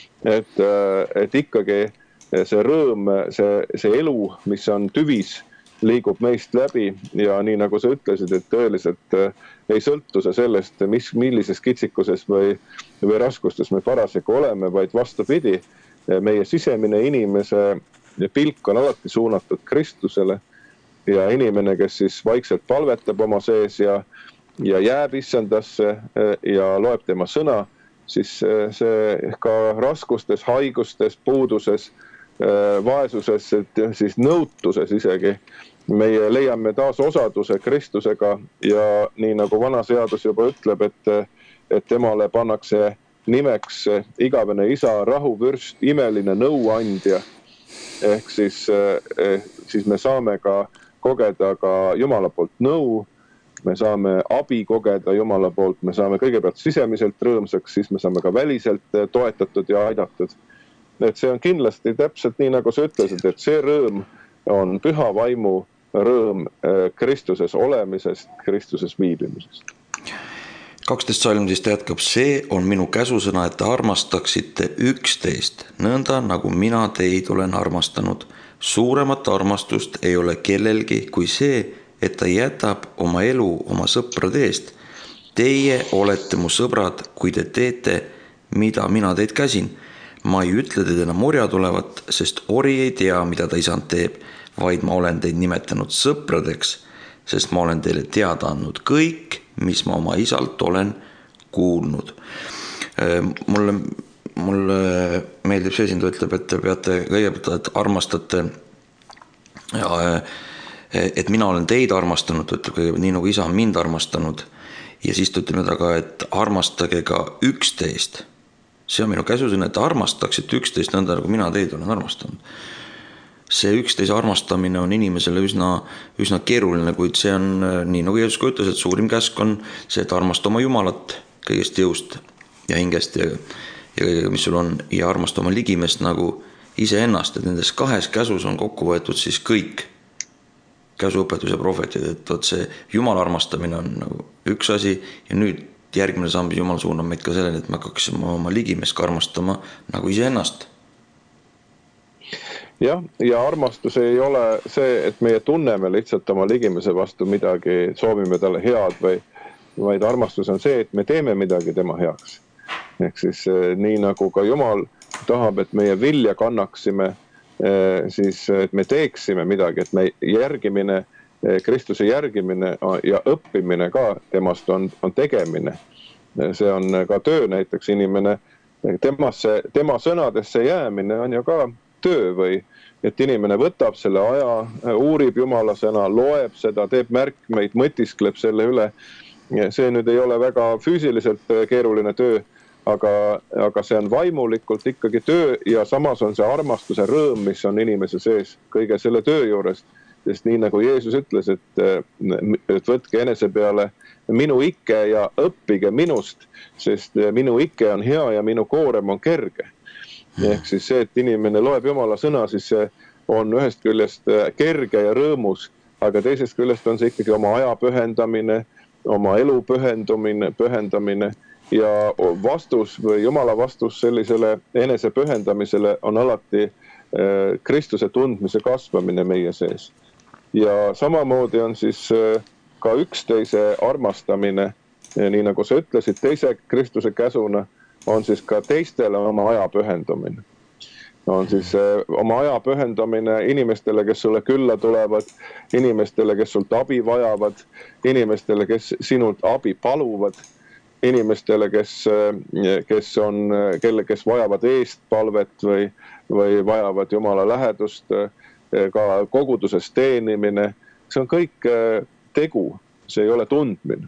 et ikkagi see rõõm, see elu, mis on tüvis, liigub meist läbi ja nii nagu sa ütlesid, et tõeliselt ei sõltu see sellest, millises kitsikuses või raskustes me parasjagu oleme, vaid vastupidi, meie sisemine inimese pilk on alati suunatud Kristusele ja inimene, kes siis vaikselt palvetab oma sees ja jääb issandasse ja loeb tema sõna, siis see ka raskustes, haigustes, puuduses, vaesuses, siis nõutuses isegi, meie leiame taas osaduse Kristusega ja nii nagu vana seadus juba ütleb, et temale pannakse nimeks igavene isa, rahuvürst, imeline nõuandja. Ehk siis me saame ka kogeda ka Jumala poolt nõu, me saame abi kogeda Jumala poolt, me saame kõigepealt sisemiselt rõõmsaks, siis me saame ka väliselt toetatud ja aidatud. Et see on kindlasti täpselt nii, nagu sa ütlesid, et see rõõm on püha vaimu rõõm Kristuses olemisest, Kristuses viibimisest. 12 salmist jätkab, see on minu käsusõna, et te armastaksite üksteist, nõnda nagu mina teid olen armastanud. Suuremat armastust ei ole kellelgi kui see, et ta jätab oma elu oma sõprade eest. Teie olete mu sõbrad, kui te teete, mida mina teid käsin. Ma ei ütle teid enam orjad olevat, sest ori ei tea, mida ta isand teeb, vaid ma olen teid nimetanud sõpradeks, sest ma olen teile teada andnud kõik, mis ma oma isalt olen kuulnud. Mulle meeldib see, ta ütleb, et te peate kõigepealt, et armastate, et mina olen teid armastanud, ütleb kõigepealt nii nagu isa on mind armastanud ja siis ta ütleb aga, et armastage ka üksteist. See on minu käsusõna, et armastaksite üksteist nõnda, nagu mina teid olen armastanud. See üksteise armastamine on inimesele üsna keeruline, kuid see on nii nagu Jeesus ka ütles, et suurim käsk on see, et armasta oma Jumalat kõigest jõust ja hingest ja kõigega, mis sul on, ja armasta oma ligimest nagu iseennast, et nendes kahes käsus on kokku võetud siis kõik käsuõpetus ja prohvetid, et see Jumala armastamine on nagu üks asi ja nüüd järgmine samm Jumal suunab meid ka selleni, et me hakkaksime oma ligimest armastama nagu iseennast. Ja armastus ei ole see, et meie tunneme lihtsalt oma ligimese vastu midagi, soovime talle head, vaid armastus on see, et me teeme midagi tema heaks. Ehk siis nii nagu ka Jumal tahab, et meie vilja kannaksime, siis et me teeksime midagi, et me järgimine, Kristuse järgimine ja õppimine ka temast on tegemine. See on ka töö näiteks inimene, tema sõnadesse jäämine on ju ka töö või et inimene võtab selle aja, uurib Jumala sõna, loeb seda, teeb märkmeid, mõtiskleb selle üle. See nüüd ei ole väga füüsiliselt keeruline töö, aga see on vaimulikult ikkagi töö ja samas on see armastuse rõõm, mis on inimese sees kõige selle töö juures. Sest nii nagu Jeesus ütles, et võtke enese peale minu ikke ja õppige minust, sest minu ikke on hea ja minu koorem on kerge. Ehk siis see, et inimene loeb Jumala sõna, siis see on ühest küljest kerge ja rõõmus, aga teisest küljest on see ikkagi oma aja pühendamine, oma elu pühendamine ja vastus või Jumala vastus sellisele enese pühendamisele on alati Kristuse tundmise kasvamine meie sees. Ja samamoodi on siis ka üksteise armastamine, nii nagu sa ütlesid, teise Kristuse käsuna on siis ka teistele oma aja pühendamine. On siis oma aja pühendamine inimestele, kes sulle külla tulevad, inimestele, kes sult abi vajavad, inimestele, kes sinult abi paluvad, inimestele, kes vajavad eestpalvet või vajavad Jumala lähedust, ka koguduses teenimine. See on kõik tegu, see ei ole tundmine.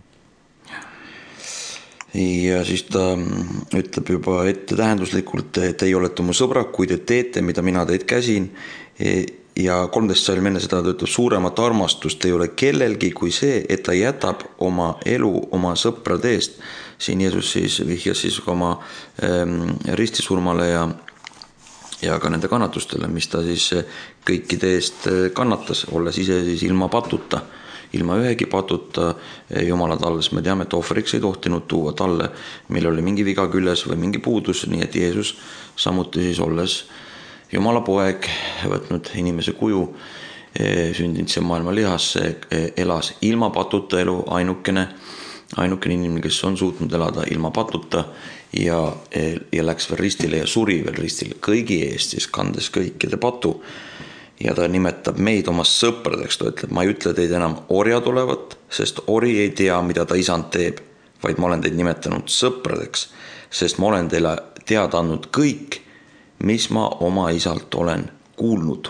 Ja siis ta ütleb juba ette tähenduslikult, et teie olete mu sõbrad, kui te teete, mida mina teid käsin. Ja 13 salm enne seda ta ütleb, suuremat armastust ei ole kellelgi kui see, et ta jätab oma elu oma sõprade eest. Siin Jeesus siis vihjas siis oma ristisurmale ja ka nende kannatustele, mis ta siis kõikide eest kannatas, olles ise siis ilma patuta. Ilma ühegi patuta Jumala talles. Me teame, et ohvriks ei tohtinud tuua talle, meil oli mingi viga küljes või mingi puudus, nii et Jeesus samuti siis olles Jumala poeg, võtnud inimese kuju, sündinud see maailma lihasse, elas ilma patuta elu, ainukene inimene, kes on suutnud elada ilma patuta ja läks veel ristile ja suri veel ristile kõigi eest, siis kandes kõikide patu. Ja ta nimetab meid oma sõpradeks, ta ütleb, ma ei ütle teid enam orjad olevat, sest ori ei tea, mida ta isand teeb, vaid ma olen teid nimetanud sõpradeks, sest ma olen teile teada andnud kõik, mis ma oma isalt olen kuulnud.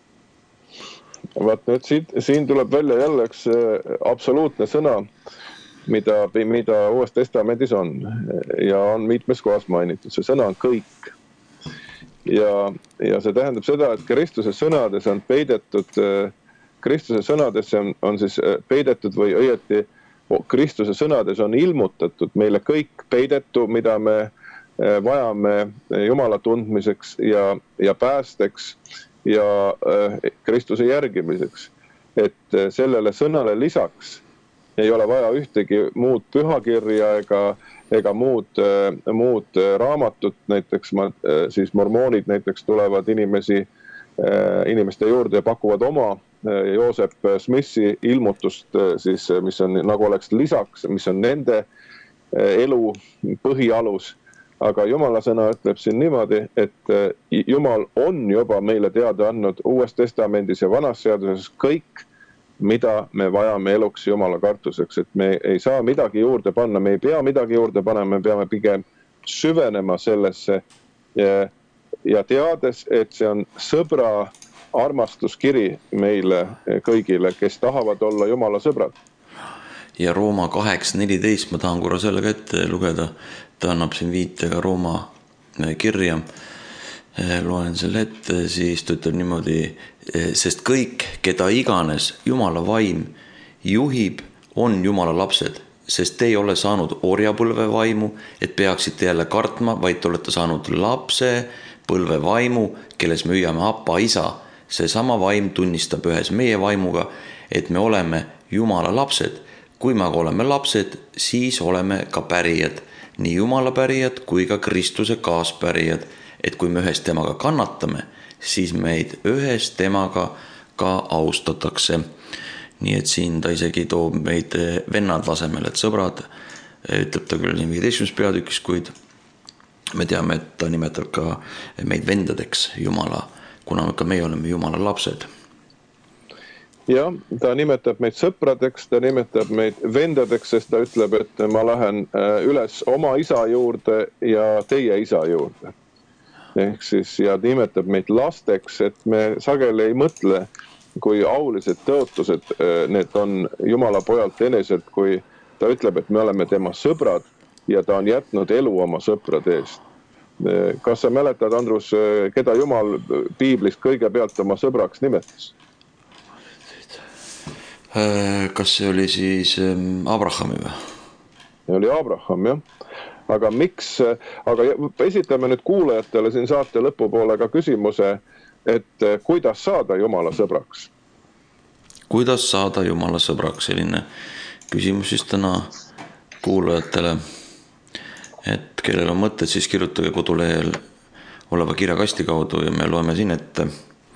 Vaat nüüd siin tuleb välja jälle üks absoluutne sõna, mida Uues Testamendis on ja on mitmes kohas mainitud. See sõna on kõik. Ja see tähendab seda, et Kristuse sõnades on peidetud, on siis peidetud või õieti Kristuse sõnades on ilmutatud meile kõik peidetu, mida me vajame Jumala tundmiseks ja päästeks ja Kristuse järgimiseks. Et sellele sõnale lisaks ei ole vaja ühtegi muud pühakirja ega muud raamatut, näiteks siis mormoonid näiteks tulevad inimeste juurde ja pakuvad oma Joosep Smithi ilmutust, siis, mis on nagu oleks lisaks, mis on nende elu põhialus. Aga Jumala sõna ütleb siin niimoodi, et Jumal on juba meile teada andnud Uues Testamendis ja Vanas seaduses kõik, mida me vajame eluks Jumala kartuseks, et me ei saa midagi juurde panna, me ei pea midagi juurde panema, me peame pigem süvenema sellesse ja teades, et see on sõbra armastuskiri meile kõigile, kes tahavad olla Jumala sõbrad. Ja Rooma 8.14, ma tahan korra sellega ette lugeda, ta annab siin viite ka Rooma kirja, loen selle ette, siis ta ütleb niimoodi, sest kõik, keda iganes Jumala vaim juhib, on Jumala lapsed, sest te ei ole saanud orjapõlve vaimu, et peaksite jälle kartma, vaid te olete saanud lapse põlve vaimu, kelles me hüüame Appa isa. See sama vaim tunnistab ühes meie vaimuga, et me oleme Jumala lapsed. Kui me aga oleme lapsed, siis oleme ka pärijad, nii Jumala pärijad kui ka Kristuse kaaspärijad, et kui me ühes temaga kannatame, siis meid ühes temaga ka austatakse. Nii et siin ta isegi toob meid vennad vasemel, et sõbrad, ütleb ta küll 15. peatükis, kuid me teame, et ta nimetab ka meid vendadeks Jumala, kuna ka meie oleme Jumala lapsed. Ja, ta nimetab meid sõpradeks, ta nimetab meid vendadeks, sest ta ütleb, et ma lähen üles oma isa juurde ja teie isa juurde. Ehk siis, ja nimetab meid lasteks, et me sageli ei mõtle, kui aulised tõotused need on Jumala pojalt eneselt, kui ta ütleb, et me oleme tema sõbrad ja ta on jätnud elu oma sõprade eest. Kas sa mäletad, Andrus, keda Jumal piiblis kõigepealt oma sõbraks nimetas? Kas see oli siis Abrahami või? Oli Abraham, jah. Aga esitame nüüd kuulajatele siin saate lõpupoole ka küsimuse, et kuidas saada Jumala sõbraks? Kuidas saada Jumala sõbraks? Selline küsimus siis täna kuulajatele, et kellel on mõtted, siis kirjutage kodulehel oleva kirjakasti kaudu ja me loeme siin ette.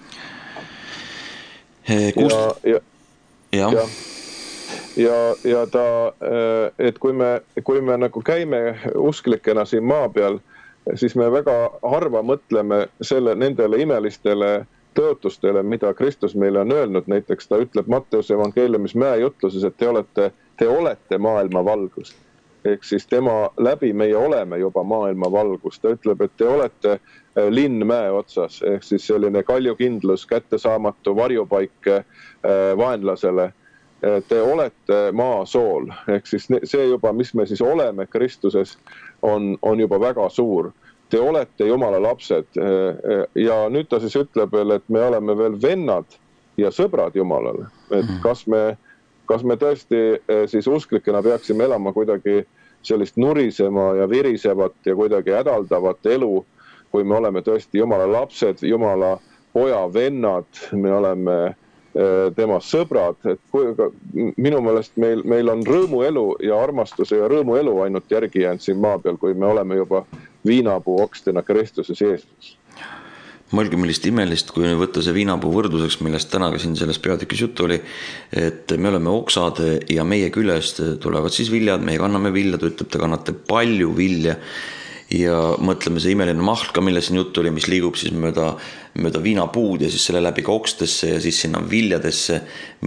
Ja ta, et kui me nagu käime usklikena siin maa peal, siis me väga harva mõtleme nendele imelistele tõotustele, mida Kristus meile on öelnud. Näiteks ta ütleb Matteuse evangeeliumis mäejutluses, et te olete maailma valgus. Ehk siis tema läbi meie oleme juba maailma valgus. Ta ütleb, et te olete linn mäe otsas, ehk siis selline kaljukindlus, kättesaamatu varjupaik vaenlasele. Te olete maa sool, ehk siis see juba, mis me siis oleme Kristuses, on juba väga suur. Te olete Jumala lapsed ja nüüd ta siis ütleb veel, et me oleme veel vennad ja sõbrad Jumalale. Et kas me tõesti siis usklikena peaksime elama kuidagi sellist nurisema ja virisevat ja kuidagi hädaldavat elu, kui me oleme tõesti Jumala lapsed, Jumala poja vennad, me oleme tema sõbrad. Et minu meelest meil on rõõmuelu ja armastuse ja rõõmuelu ainult järgi jäänud siin maa peal, kui me oleme juba viinapuu okstena Kristuses Jeesus. Mõelge, millist imelist, kui võtta see viinapuu võrdluseks, millest täna ka siin selles peatükis juttu oli, et me oleme oksad ja meie küljest tulevad siis viljad, meie kanname vilja, ta ütleb, te kannate palju vilja ja mõtleme see imeline mahlka, millest siin juttu oli, mis liigub siis mööda viinapuud ja siis selle läbi ka okstesse ja siis sinna viljadesse,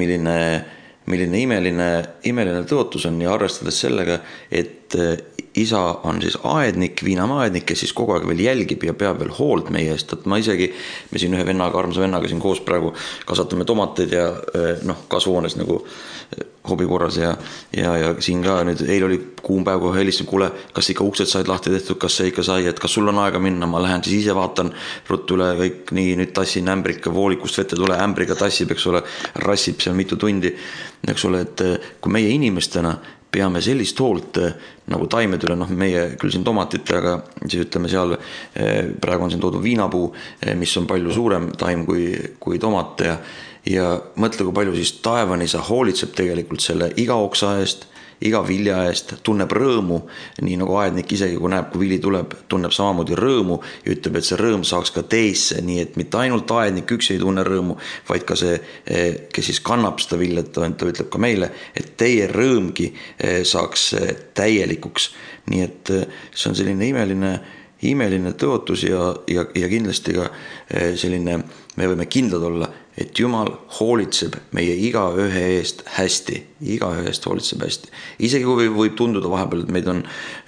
milline imeline tõotus on ja arvestades sellega, et isa on siis aednik, viinamaaednik, kes siis kogu aeg veel jälgib ja peab veel hoolt meie eest, et me siin ühe vennaga, armsa vennaga siin koos praegu kasvatame tomateid ja kasvuhoones nagu hobi korras ja siin ka nüüd eile oli kuum päev, kui helistasin, kuule, kas ikka uksed said lahti tehtud, kas see ikka sai, et kas sul on aega minna, ma lähen siis ise vaatan ruttu üle kõik, nii nüüd tassin ämbrika voolikust vette tule, ämbriga tassib, eks ole, rassib seal mitu tundi, eks ole, et kui meie inimestena peame sellist hoolt nagu taimed üle, meie küll siin tomatite, aga siis ütleme seal, praegu on siin toodud viinapuu, mis on palju suurem taim kui tomat ja mõtle, kui palju siis taevanisa hoolitseb tegelikult selle iga oksa eest, iga vilja eest, tunneb rõõmu, nii nagu aednik isegi, kui näeb, kui vili tuleb, tunneb samamoodi rõõmu ja ütleb, et see rõõm saaks ka teisse, nii et mitte ainult aednik üksi ei tunne rõõmu, vaid ka see, kes siis kannab seda vilja, ta ütleb ka meile, et teie rõõmgi saaks täielikuks. Nii et see on selline imeline tõotus ja kindlasti ka selline, me võime kindlad olla, et Jumal hoolitseb meie igaühe eest hästi, igaühe eest hoolitseb hästi. Isegi kui võib tunduda vahepeal, et meid on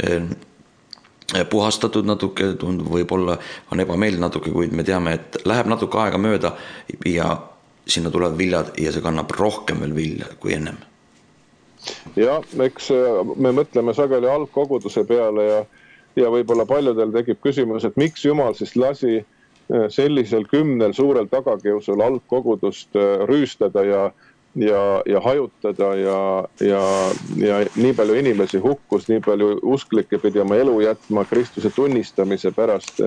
puhastatud natuke, võib-olla on ebameeldiv natuke, kuid me teame, et läheb natuke aega mööda ja sinna tulevad viljad ja see kannab rohkem veel vilja kui ennem. Ja, eks me mõtleme sageli algkoguduse peale ja võib-olla paljudel tekib küsimus, et miks Jumal siis lasi sellisel 10 suurel tagakiusul algkogudust rüüstada ja hajutada ja nii palju inimesi hukkus, nii palju usklikke pidi oma elu jätma Kristuse tunnistamise pärast.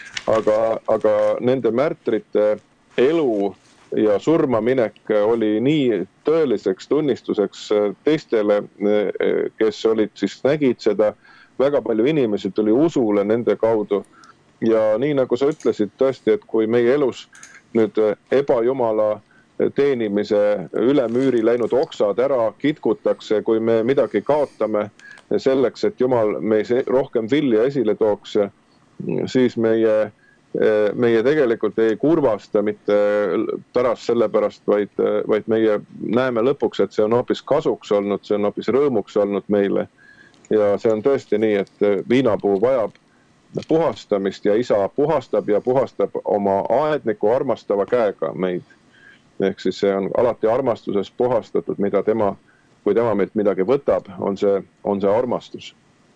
Aga nende märtrite elu ja surmaminek oli nii tõeliseks tunnistuseks teistele, kes olid siis nägid seda, väga palju inimesi tuli usule nende kaudu. Ja nii nagu sa ütlesid tõesti, et kui meie elus nüüd ebajumala teenimise üle müüri läinud oksad ära kitkutakse, kui me midagi kaotame selleks, et Jumal meis rohkem vilja esile tooks, siis meie tegelikult ei kurvasta mitte pärast selle pärast, vaid meie näeme lõpuks, et see on hoopis kasuks olnud, see on hoopis rõõmuks olnud meile. Ja see on tõesti nii, et viinapuu vajab puhastamist ja isa puhastab oma aedniku armastava käega meid. Ehk siis see on alati armastuses puhastatud, mida kui tema meilt midagi võtab, on see armastus.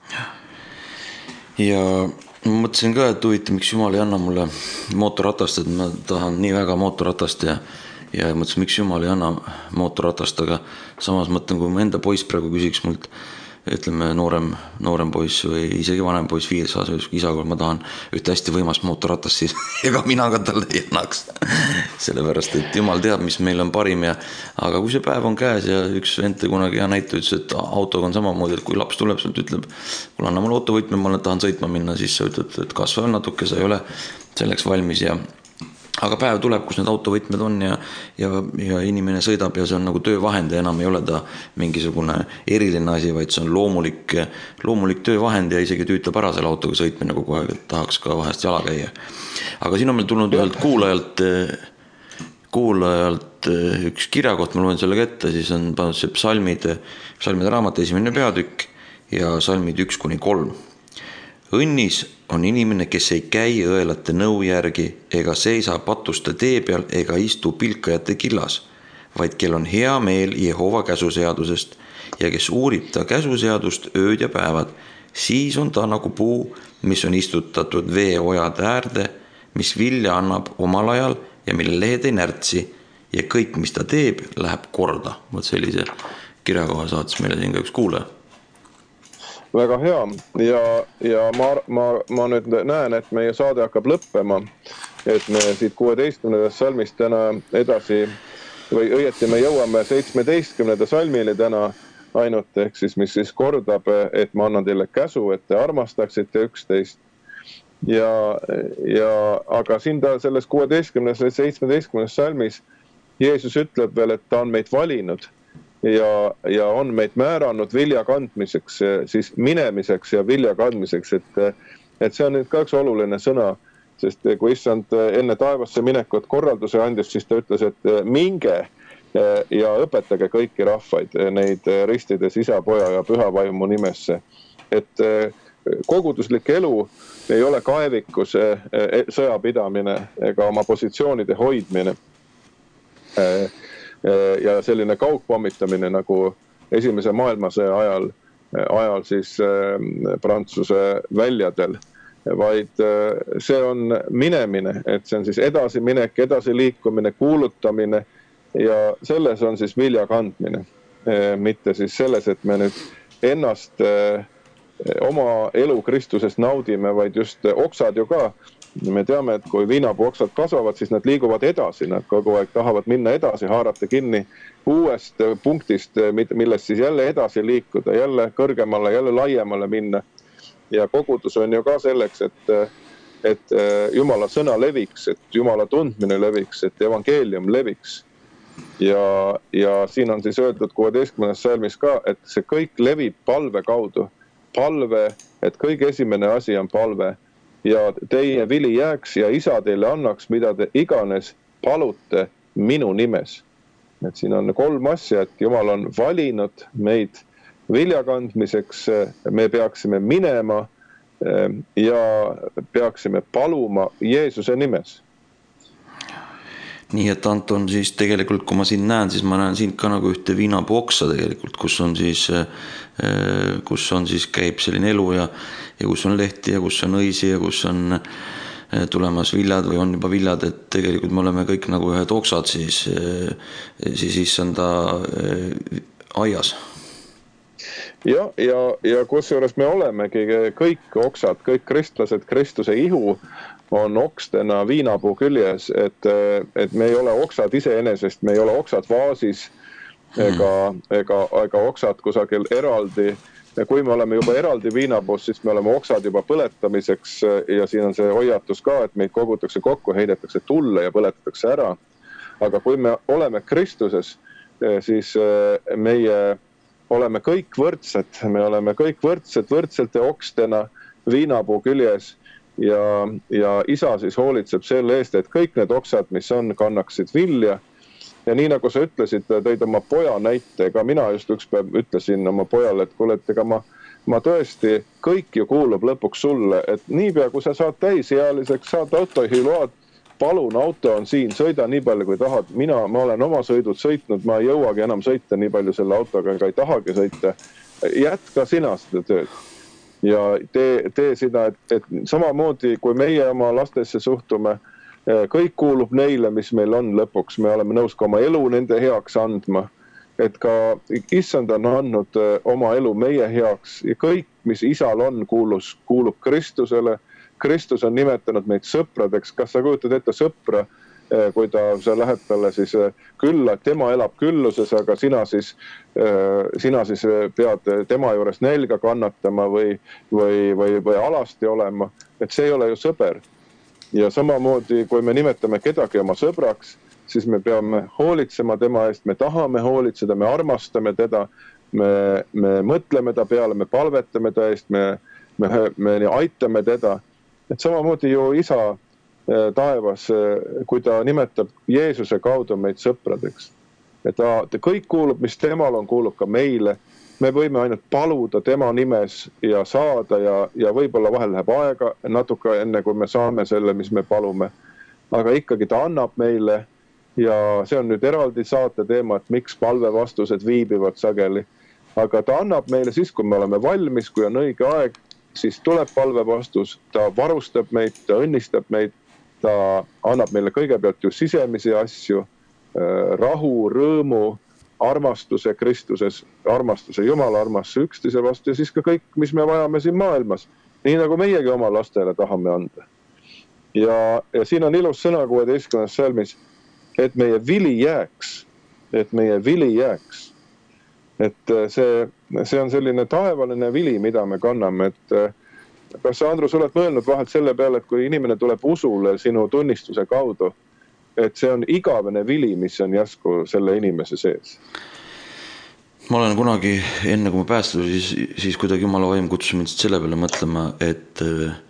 Ja ma mõtlesin ka, et huvitav, miks Jumal ei anna mulle mootorratast, et ma tahan nii väga mootorratast ja mõtlesin, miks Jumal ei anna mootorratast, aga samas mõtlen, kui mu enda poiss praegu küsiks mult ütleme noorem poiss või isegi vanem poiss Viirsas, isa, kui ma tahan ühte hästi võimast mootorratast, siis ega mina ka talle ei annaks. Sellepärast, et jumal teab, mis meil on parim aga kui see päev on käes ja üks vend kunagi hea näite ütles, et autoga on samamoodi, et kui laps tuleb, sealt ütleb, kuule anna mulle autovõtme, ma tahan sõitma minna, siis sa ütled, et kasva natuke, sa ei ole selleks valmis aga päev tuleb, kus need autovõtmed on ja inimene sõidab ja see on nagu töövahend ja enam ei ole ta mingisugune eriline asi, vaid see on loomulik töövahend ja isegi tüütab ära selle autoga sõitmine kogu aeg, et tahaks ka vahest jala käia. Aga siin on meil tulnud ühelt kuulajalt üks kirjakoht, ma loen selle ette, siis on pannud see psalmide raamat 1. peatükk ja psalmid 1-3. Õnnis on inimene, kes ei käi õelate nõu järgi ega seisa patuste tee peal ega istu pilkajate killas, vaid kel on hea meel Jehova käsuseadusest ja kes uurib ta käsuseadust ööd ja päevad, siis on ta nagu puu, mis on istutatud veeojade äärde, mis vilja annab omal ajal ja mille lehed ei närtsi ja kõik, mis ta teeb, läheb korda. Võt sellise kirjakoha saatis meile siin ka üks kuulaja. Väga hea ja ma nüüd näen, et meie saade hakkab lõppema, et me siit 16. salmist täna edasi või õieti me jõuame 17. salmile täna ainult, ehk siis mis siis kordab, et ma annan teile käsu, et te armastaksite üksteist. Aga siin ta selles 16. ja 17. salmis Jeesus ütleb veel, et ta on meid valinud ja on meid määranud vilja kandmiseks, siis minemiseks ja vilja kandmiseks, et see on nüüd ka üks oluline sõna, sest kui issand enne taevasse minekut korralduse andis, siis ta ütles, et minge ja õpetage kõiki rahvaid, neid ristides isa, poja ja püha vaimu nimesse. Et koguduslik elu ei ole kaevikuse sõjapidamine ega oma positsioonide hoidmine ja selline kaugpommitamine nagu esimese maailmasõja ajal siis Prantsuse väljadel, vaid see on minemine, et see on siis edasiminek, edasiliikumine, kuulutamine ja selles on siis vilja kandmine, mitte siis selles, et me nüüd ennast oma elu Kristusest naudime, vaid just oksad ju ka. Me teame, et kui viinapuu oksad kasvavad, siis nad liiguvad edasi, nad kogu aeg tahavad minna edasi, haarata kinni uuest punktist, millest siis jälle edasi liikuda, jälle kõrgemale, jälle laiemale minna. Ja kogudus on ju ka selleks, et Jumala sõna leviks, et Jumala tundmine leviks, et evangeelium leviks. Ja siin on siis öeldud 16. salmis ka, et see kõik levib palve kaudu. Palve, et kõige esimene asi on palve. Ja teie vili jääks ja isa teile annaks, mida te iganes palute minu nimes. Et siin on 3 asja, et Jumal on valinud meid vilja kandmiseks, me peaksime minema ja peaksime paluma Jeesuse nimes. Nii et Anton, siis tegelikult kui ma siin näen, siis ma näen siin ka nagu ühte viinapuu oksa tegelikult, kus on siis käib selline elu ja kus on lehti ja kus on õisi ja kus on tulemas viljad või on juba viljad, et tegelikult me oleme kõik nagu ühed oksad siis issanda aias. Ja kusjuures me olemegi kõik oksad, kõik kristlased, Kristuse ihu on okstena viinapuu küljes, et me ei ole oksad iseenesest, me ei ole oksad vaasis ega oksad kusagil eraldi. Kui me oleme juba eraldi viinapuust, siis me oleme oksad juba põletamiseks ja siin on see hoiatus ka, et meid kogutakse kokku, heidetakse tulle ja põletatakse ära. Aga kui me oleme Kristuses, siis meie oleme kõik võrdsed, me oleme kõik võrdselte okstena viinapuu küljes ja isa siis hoolitseb selle eest, et kõik need oksad, mis on, kannaksid vilja. Ja nii nagu sa ütlesid, tõid oma poja näite, ega mina just üks päev ütlesin oma pojale, et kuule, et ega ma tõesti, kõik ju kuulub lõpuks sulle, et niipea kui sa saad täisealiseks, saad autojuhiload, palun, auto on siin, sõida nii palju kui tahad, ma olen oma sõidud sõitnud, ma ei jõuagi enam sõita nii palju selle autoga, ega ei tahagi sõita, jätka sina seda tööd. Ja tee seda, et samamoodi kui meie oma lastesse suhtume, kõik kuulub neile, mis meil on lõpuks, me oleme nõus ka oma elu nende heaks andma, et ka issand on andnud oma elu meie heaks ja kõik, mis isal on, kuulub Kristusele. Kristus on nimetanud meid sõpradeks. Kas sa kujutad ette sõpra, kui sa lähed talle siis külla, et tema elab külluses, aga sina siis pead tema juures nälga kannatama või alasti olema, et see ei ole ju sõber. Ja samamoodi, kui me nimetame kedagi oma sõbraks, siis me peame hoolitsema tema eest, me tahame hoolitseda, me armastame teda, me mõtleme ta peale, me palvetame ta eest, me aitame teda. Et samamoodi ju isa taevas, kui ta nimetab Jeesuse kaudu meid sõpradeks. Et kõik kuulub, mis temal on, kuulub ka meile. Me võime ainult paluda tema nimes ja saada ja võib-olla vahel läheb aega natuke enne, kui me saame selle, mis me palume. Aga ikkagi ta annab meile ja see on nüüd eraldi saate teema, et miks palvevastused viibivad sageli. Aga ta annab meile siis, kui me oleme valmis, kui on õige aeg, siis tuleb palvevastus, ta varustab meid, ta õnnistab meid, ta annab meile kõigepealt ju sisemisi asju, rahu, rõõmu, armastuse Kristuses, armastuse Jumala armastuse üksteise vastu ja siis ka kõik, mis me vajame siin maailmas. Nii nagu meiegi oma lastele tahame anda. Ja siin on ilus sõna 16. salmis, et meie vili jääks, et meie vili jääks. Et see on selline taevaline vili, mida me kanname. Et kas sa, Andrus, oled mõelnud vahelt selle peale, et kui inimene tuleb usule sinu tunnistuse kaudu, et see on igavene vili, mis on järsku selle inimese sees? Ma olen kunagi, enne kui ma päästud, siis kuidagi Jumala vaim kutsus mind selle peale mõtlema, et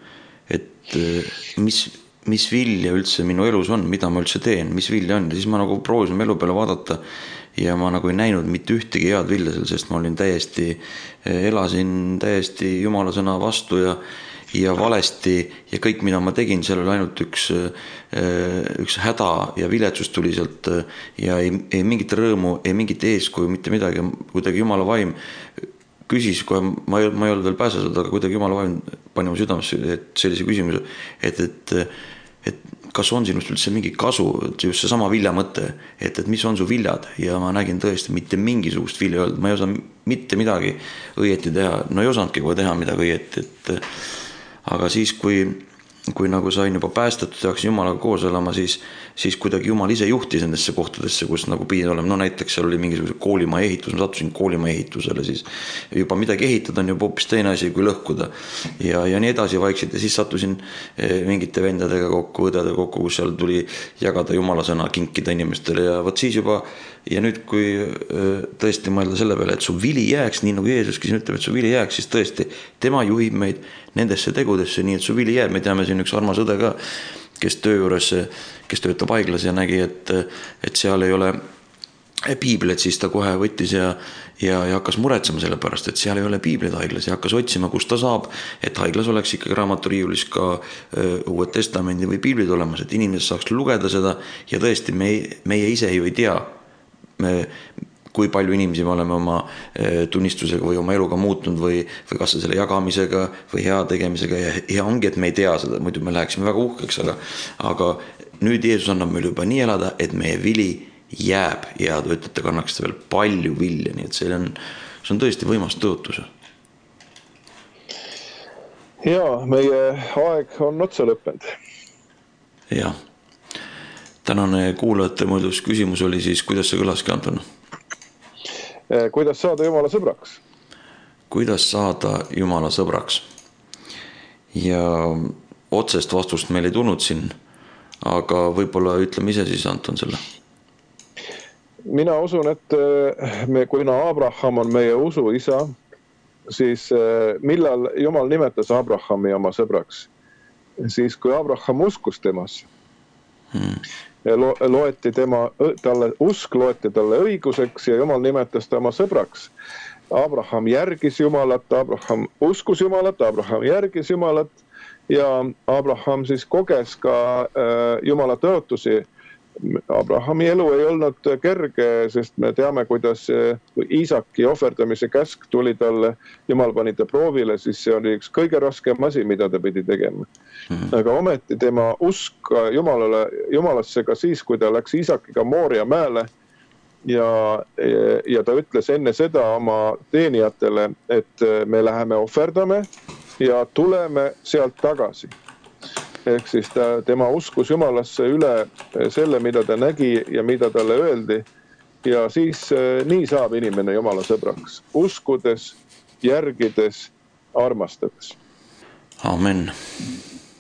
mis vilja üldse minu elus on, mida ma üldse teen, mis vilja on. Ja siis ma nagu proovisin elu peale vaadata ja ma nagu ei näinud mitte ühtegi head vilja seal, sest ma olin elasin täiesti Jumala sõna vastu ja valesti ja kõik, mida ma tegin, seal oli ainult üks häda ja viletsus tuli sealt ja ei mingit rõõmu, ei mingit eeskuju, mitte midagi. Kuidagi Jumala vaim küsis, kohe ma ei olnud veel pääsenud, aga kuidagi Jumala vaim pani mu südamesse sellise küsimuse, et kas on sinust üldse mingi kasu, just see sama vilja mõte, et mis on su viljad ja ma nägin tõesti mitte mingisugust vilja öelda, ma ei osanud mitte midagi õieti teha, no ei osanudki kohe teha midagi õieti, aga siis, kui nagu sain juba päästetud ja hakkasin Jumalaga koos elama, siis kuidagi Jumal ise juhtis nendesse kohtadesse, kus nagu pidi olema. No näiteks seal oli mingisuguse koolimaja ehitus, ma sattusin koolimaja ehitusele, siis juba midagi ehitada on juba hoopis teine asi kui lõhkuda ja nii edasi vaikselt ja siis sattusin mingite vendadega kokku, õdede kokku, kus seal tuli jagada Jumala sõna, kinkida inimestele ja võt siis juba ja nüüd, kui tõesti mõelda selle peale, et su vili jääks, nii nagu Jeesuski ütleb, et su vili jääks, siis tõesti tema juhib meid nendesse tegudesse, nii et su vili jääb. Me teame siin üks armas õde ka, kes töö juures, kes töötab haiglas ja nägi, et seal ei ole piiblit, siis ta kohe võttis ja hakkas muretsema selle pärast, et seal ei ole piiblit haiglas ja hakkas otsima, kus ta saab, et haiglas oleks ikkagi raamaturiiulis ka Uued Testamendi või piiblid olemas, et inimesed saaks lugeda seda ja tõesti meie ise ju ei tea, kui palju inimesi me oleme oma tunnistusega või oma eluga muutnud või kas selle jagamisega või hea tegemisega ja ongi, et me ei tea seda, muidu me läheksime väga uhkeks, aga nüüd Jeesus annab meil juba nii elada, et meie vili jääb ja ta ütlete, kannaks veel palju vilja, nii et see on tõesti võimas tõotus. Ja, meie aeg on otsa lõppenud. Jah, tänane kuulajate muidus küsimus oli siis, kuidas see kõlaski, Anton? Kuidas saada Jumala sõbraks? Kuidas saada Jumala sõbraks? Ja otsest vastust meil ei tulnud siin, aga võib-olla ütleme ise siis, Anton, selle. Mina usun, et kuna Abraham on meie usu isa, siis millal Jumal nimetas Abrahami oma sõbraks? Siis kui Abraham uskus temas. Loeti talle usk loeti talle õiguseks ja Jumal nimetas ta oma sõbraks. Abraham järgis Jumalat, Abraham uskus Jumalat, Abraham järgis Jumalat ja Abraham siis koges ka Jumala tõotusi. Abrahami elu ei olnud kerge, sest me teame, kuidas Iisaki ohverdamise käsk tuli talle, Jumal pani ta proovile, siis see oli üks kõige raskem asi, mida ta pidi tegema. Aga ometi tema usk Jumalasse ka siis, kui ta läks Iisakiga Mooria mäele ja ta ütles enne seda oma teenijatele, et me läheme ohverdame ja tuleme sealt tagasi. Ehk siis tema uskus Jumalasse üle selle, mida ta nägi ja mida talle öeldi. Ja siis nii saab inimene Jumala sõbraks, uskudes, järgides, armastades. Amen.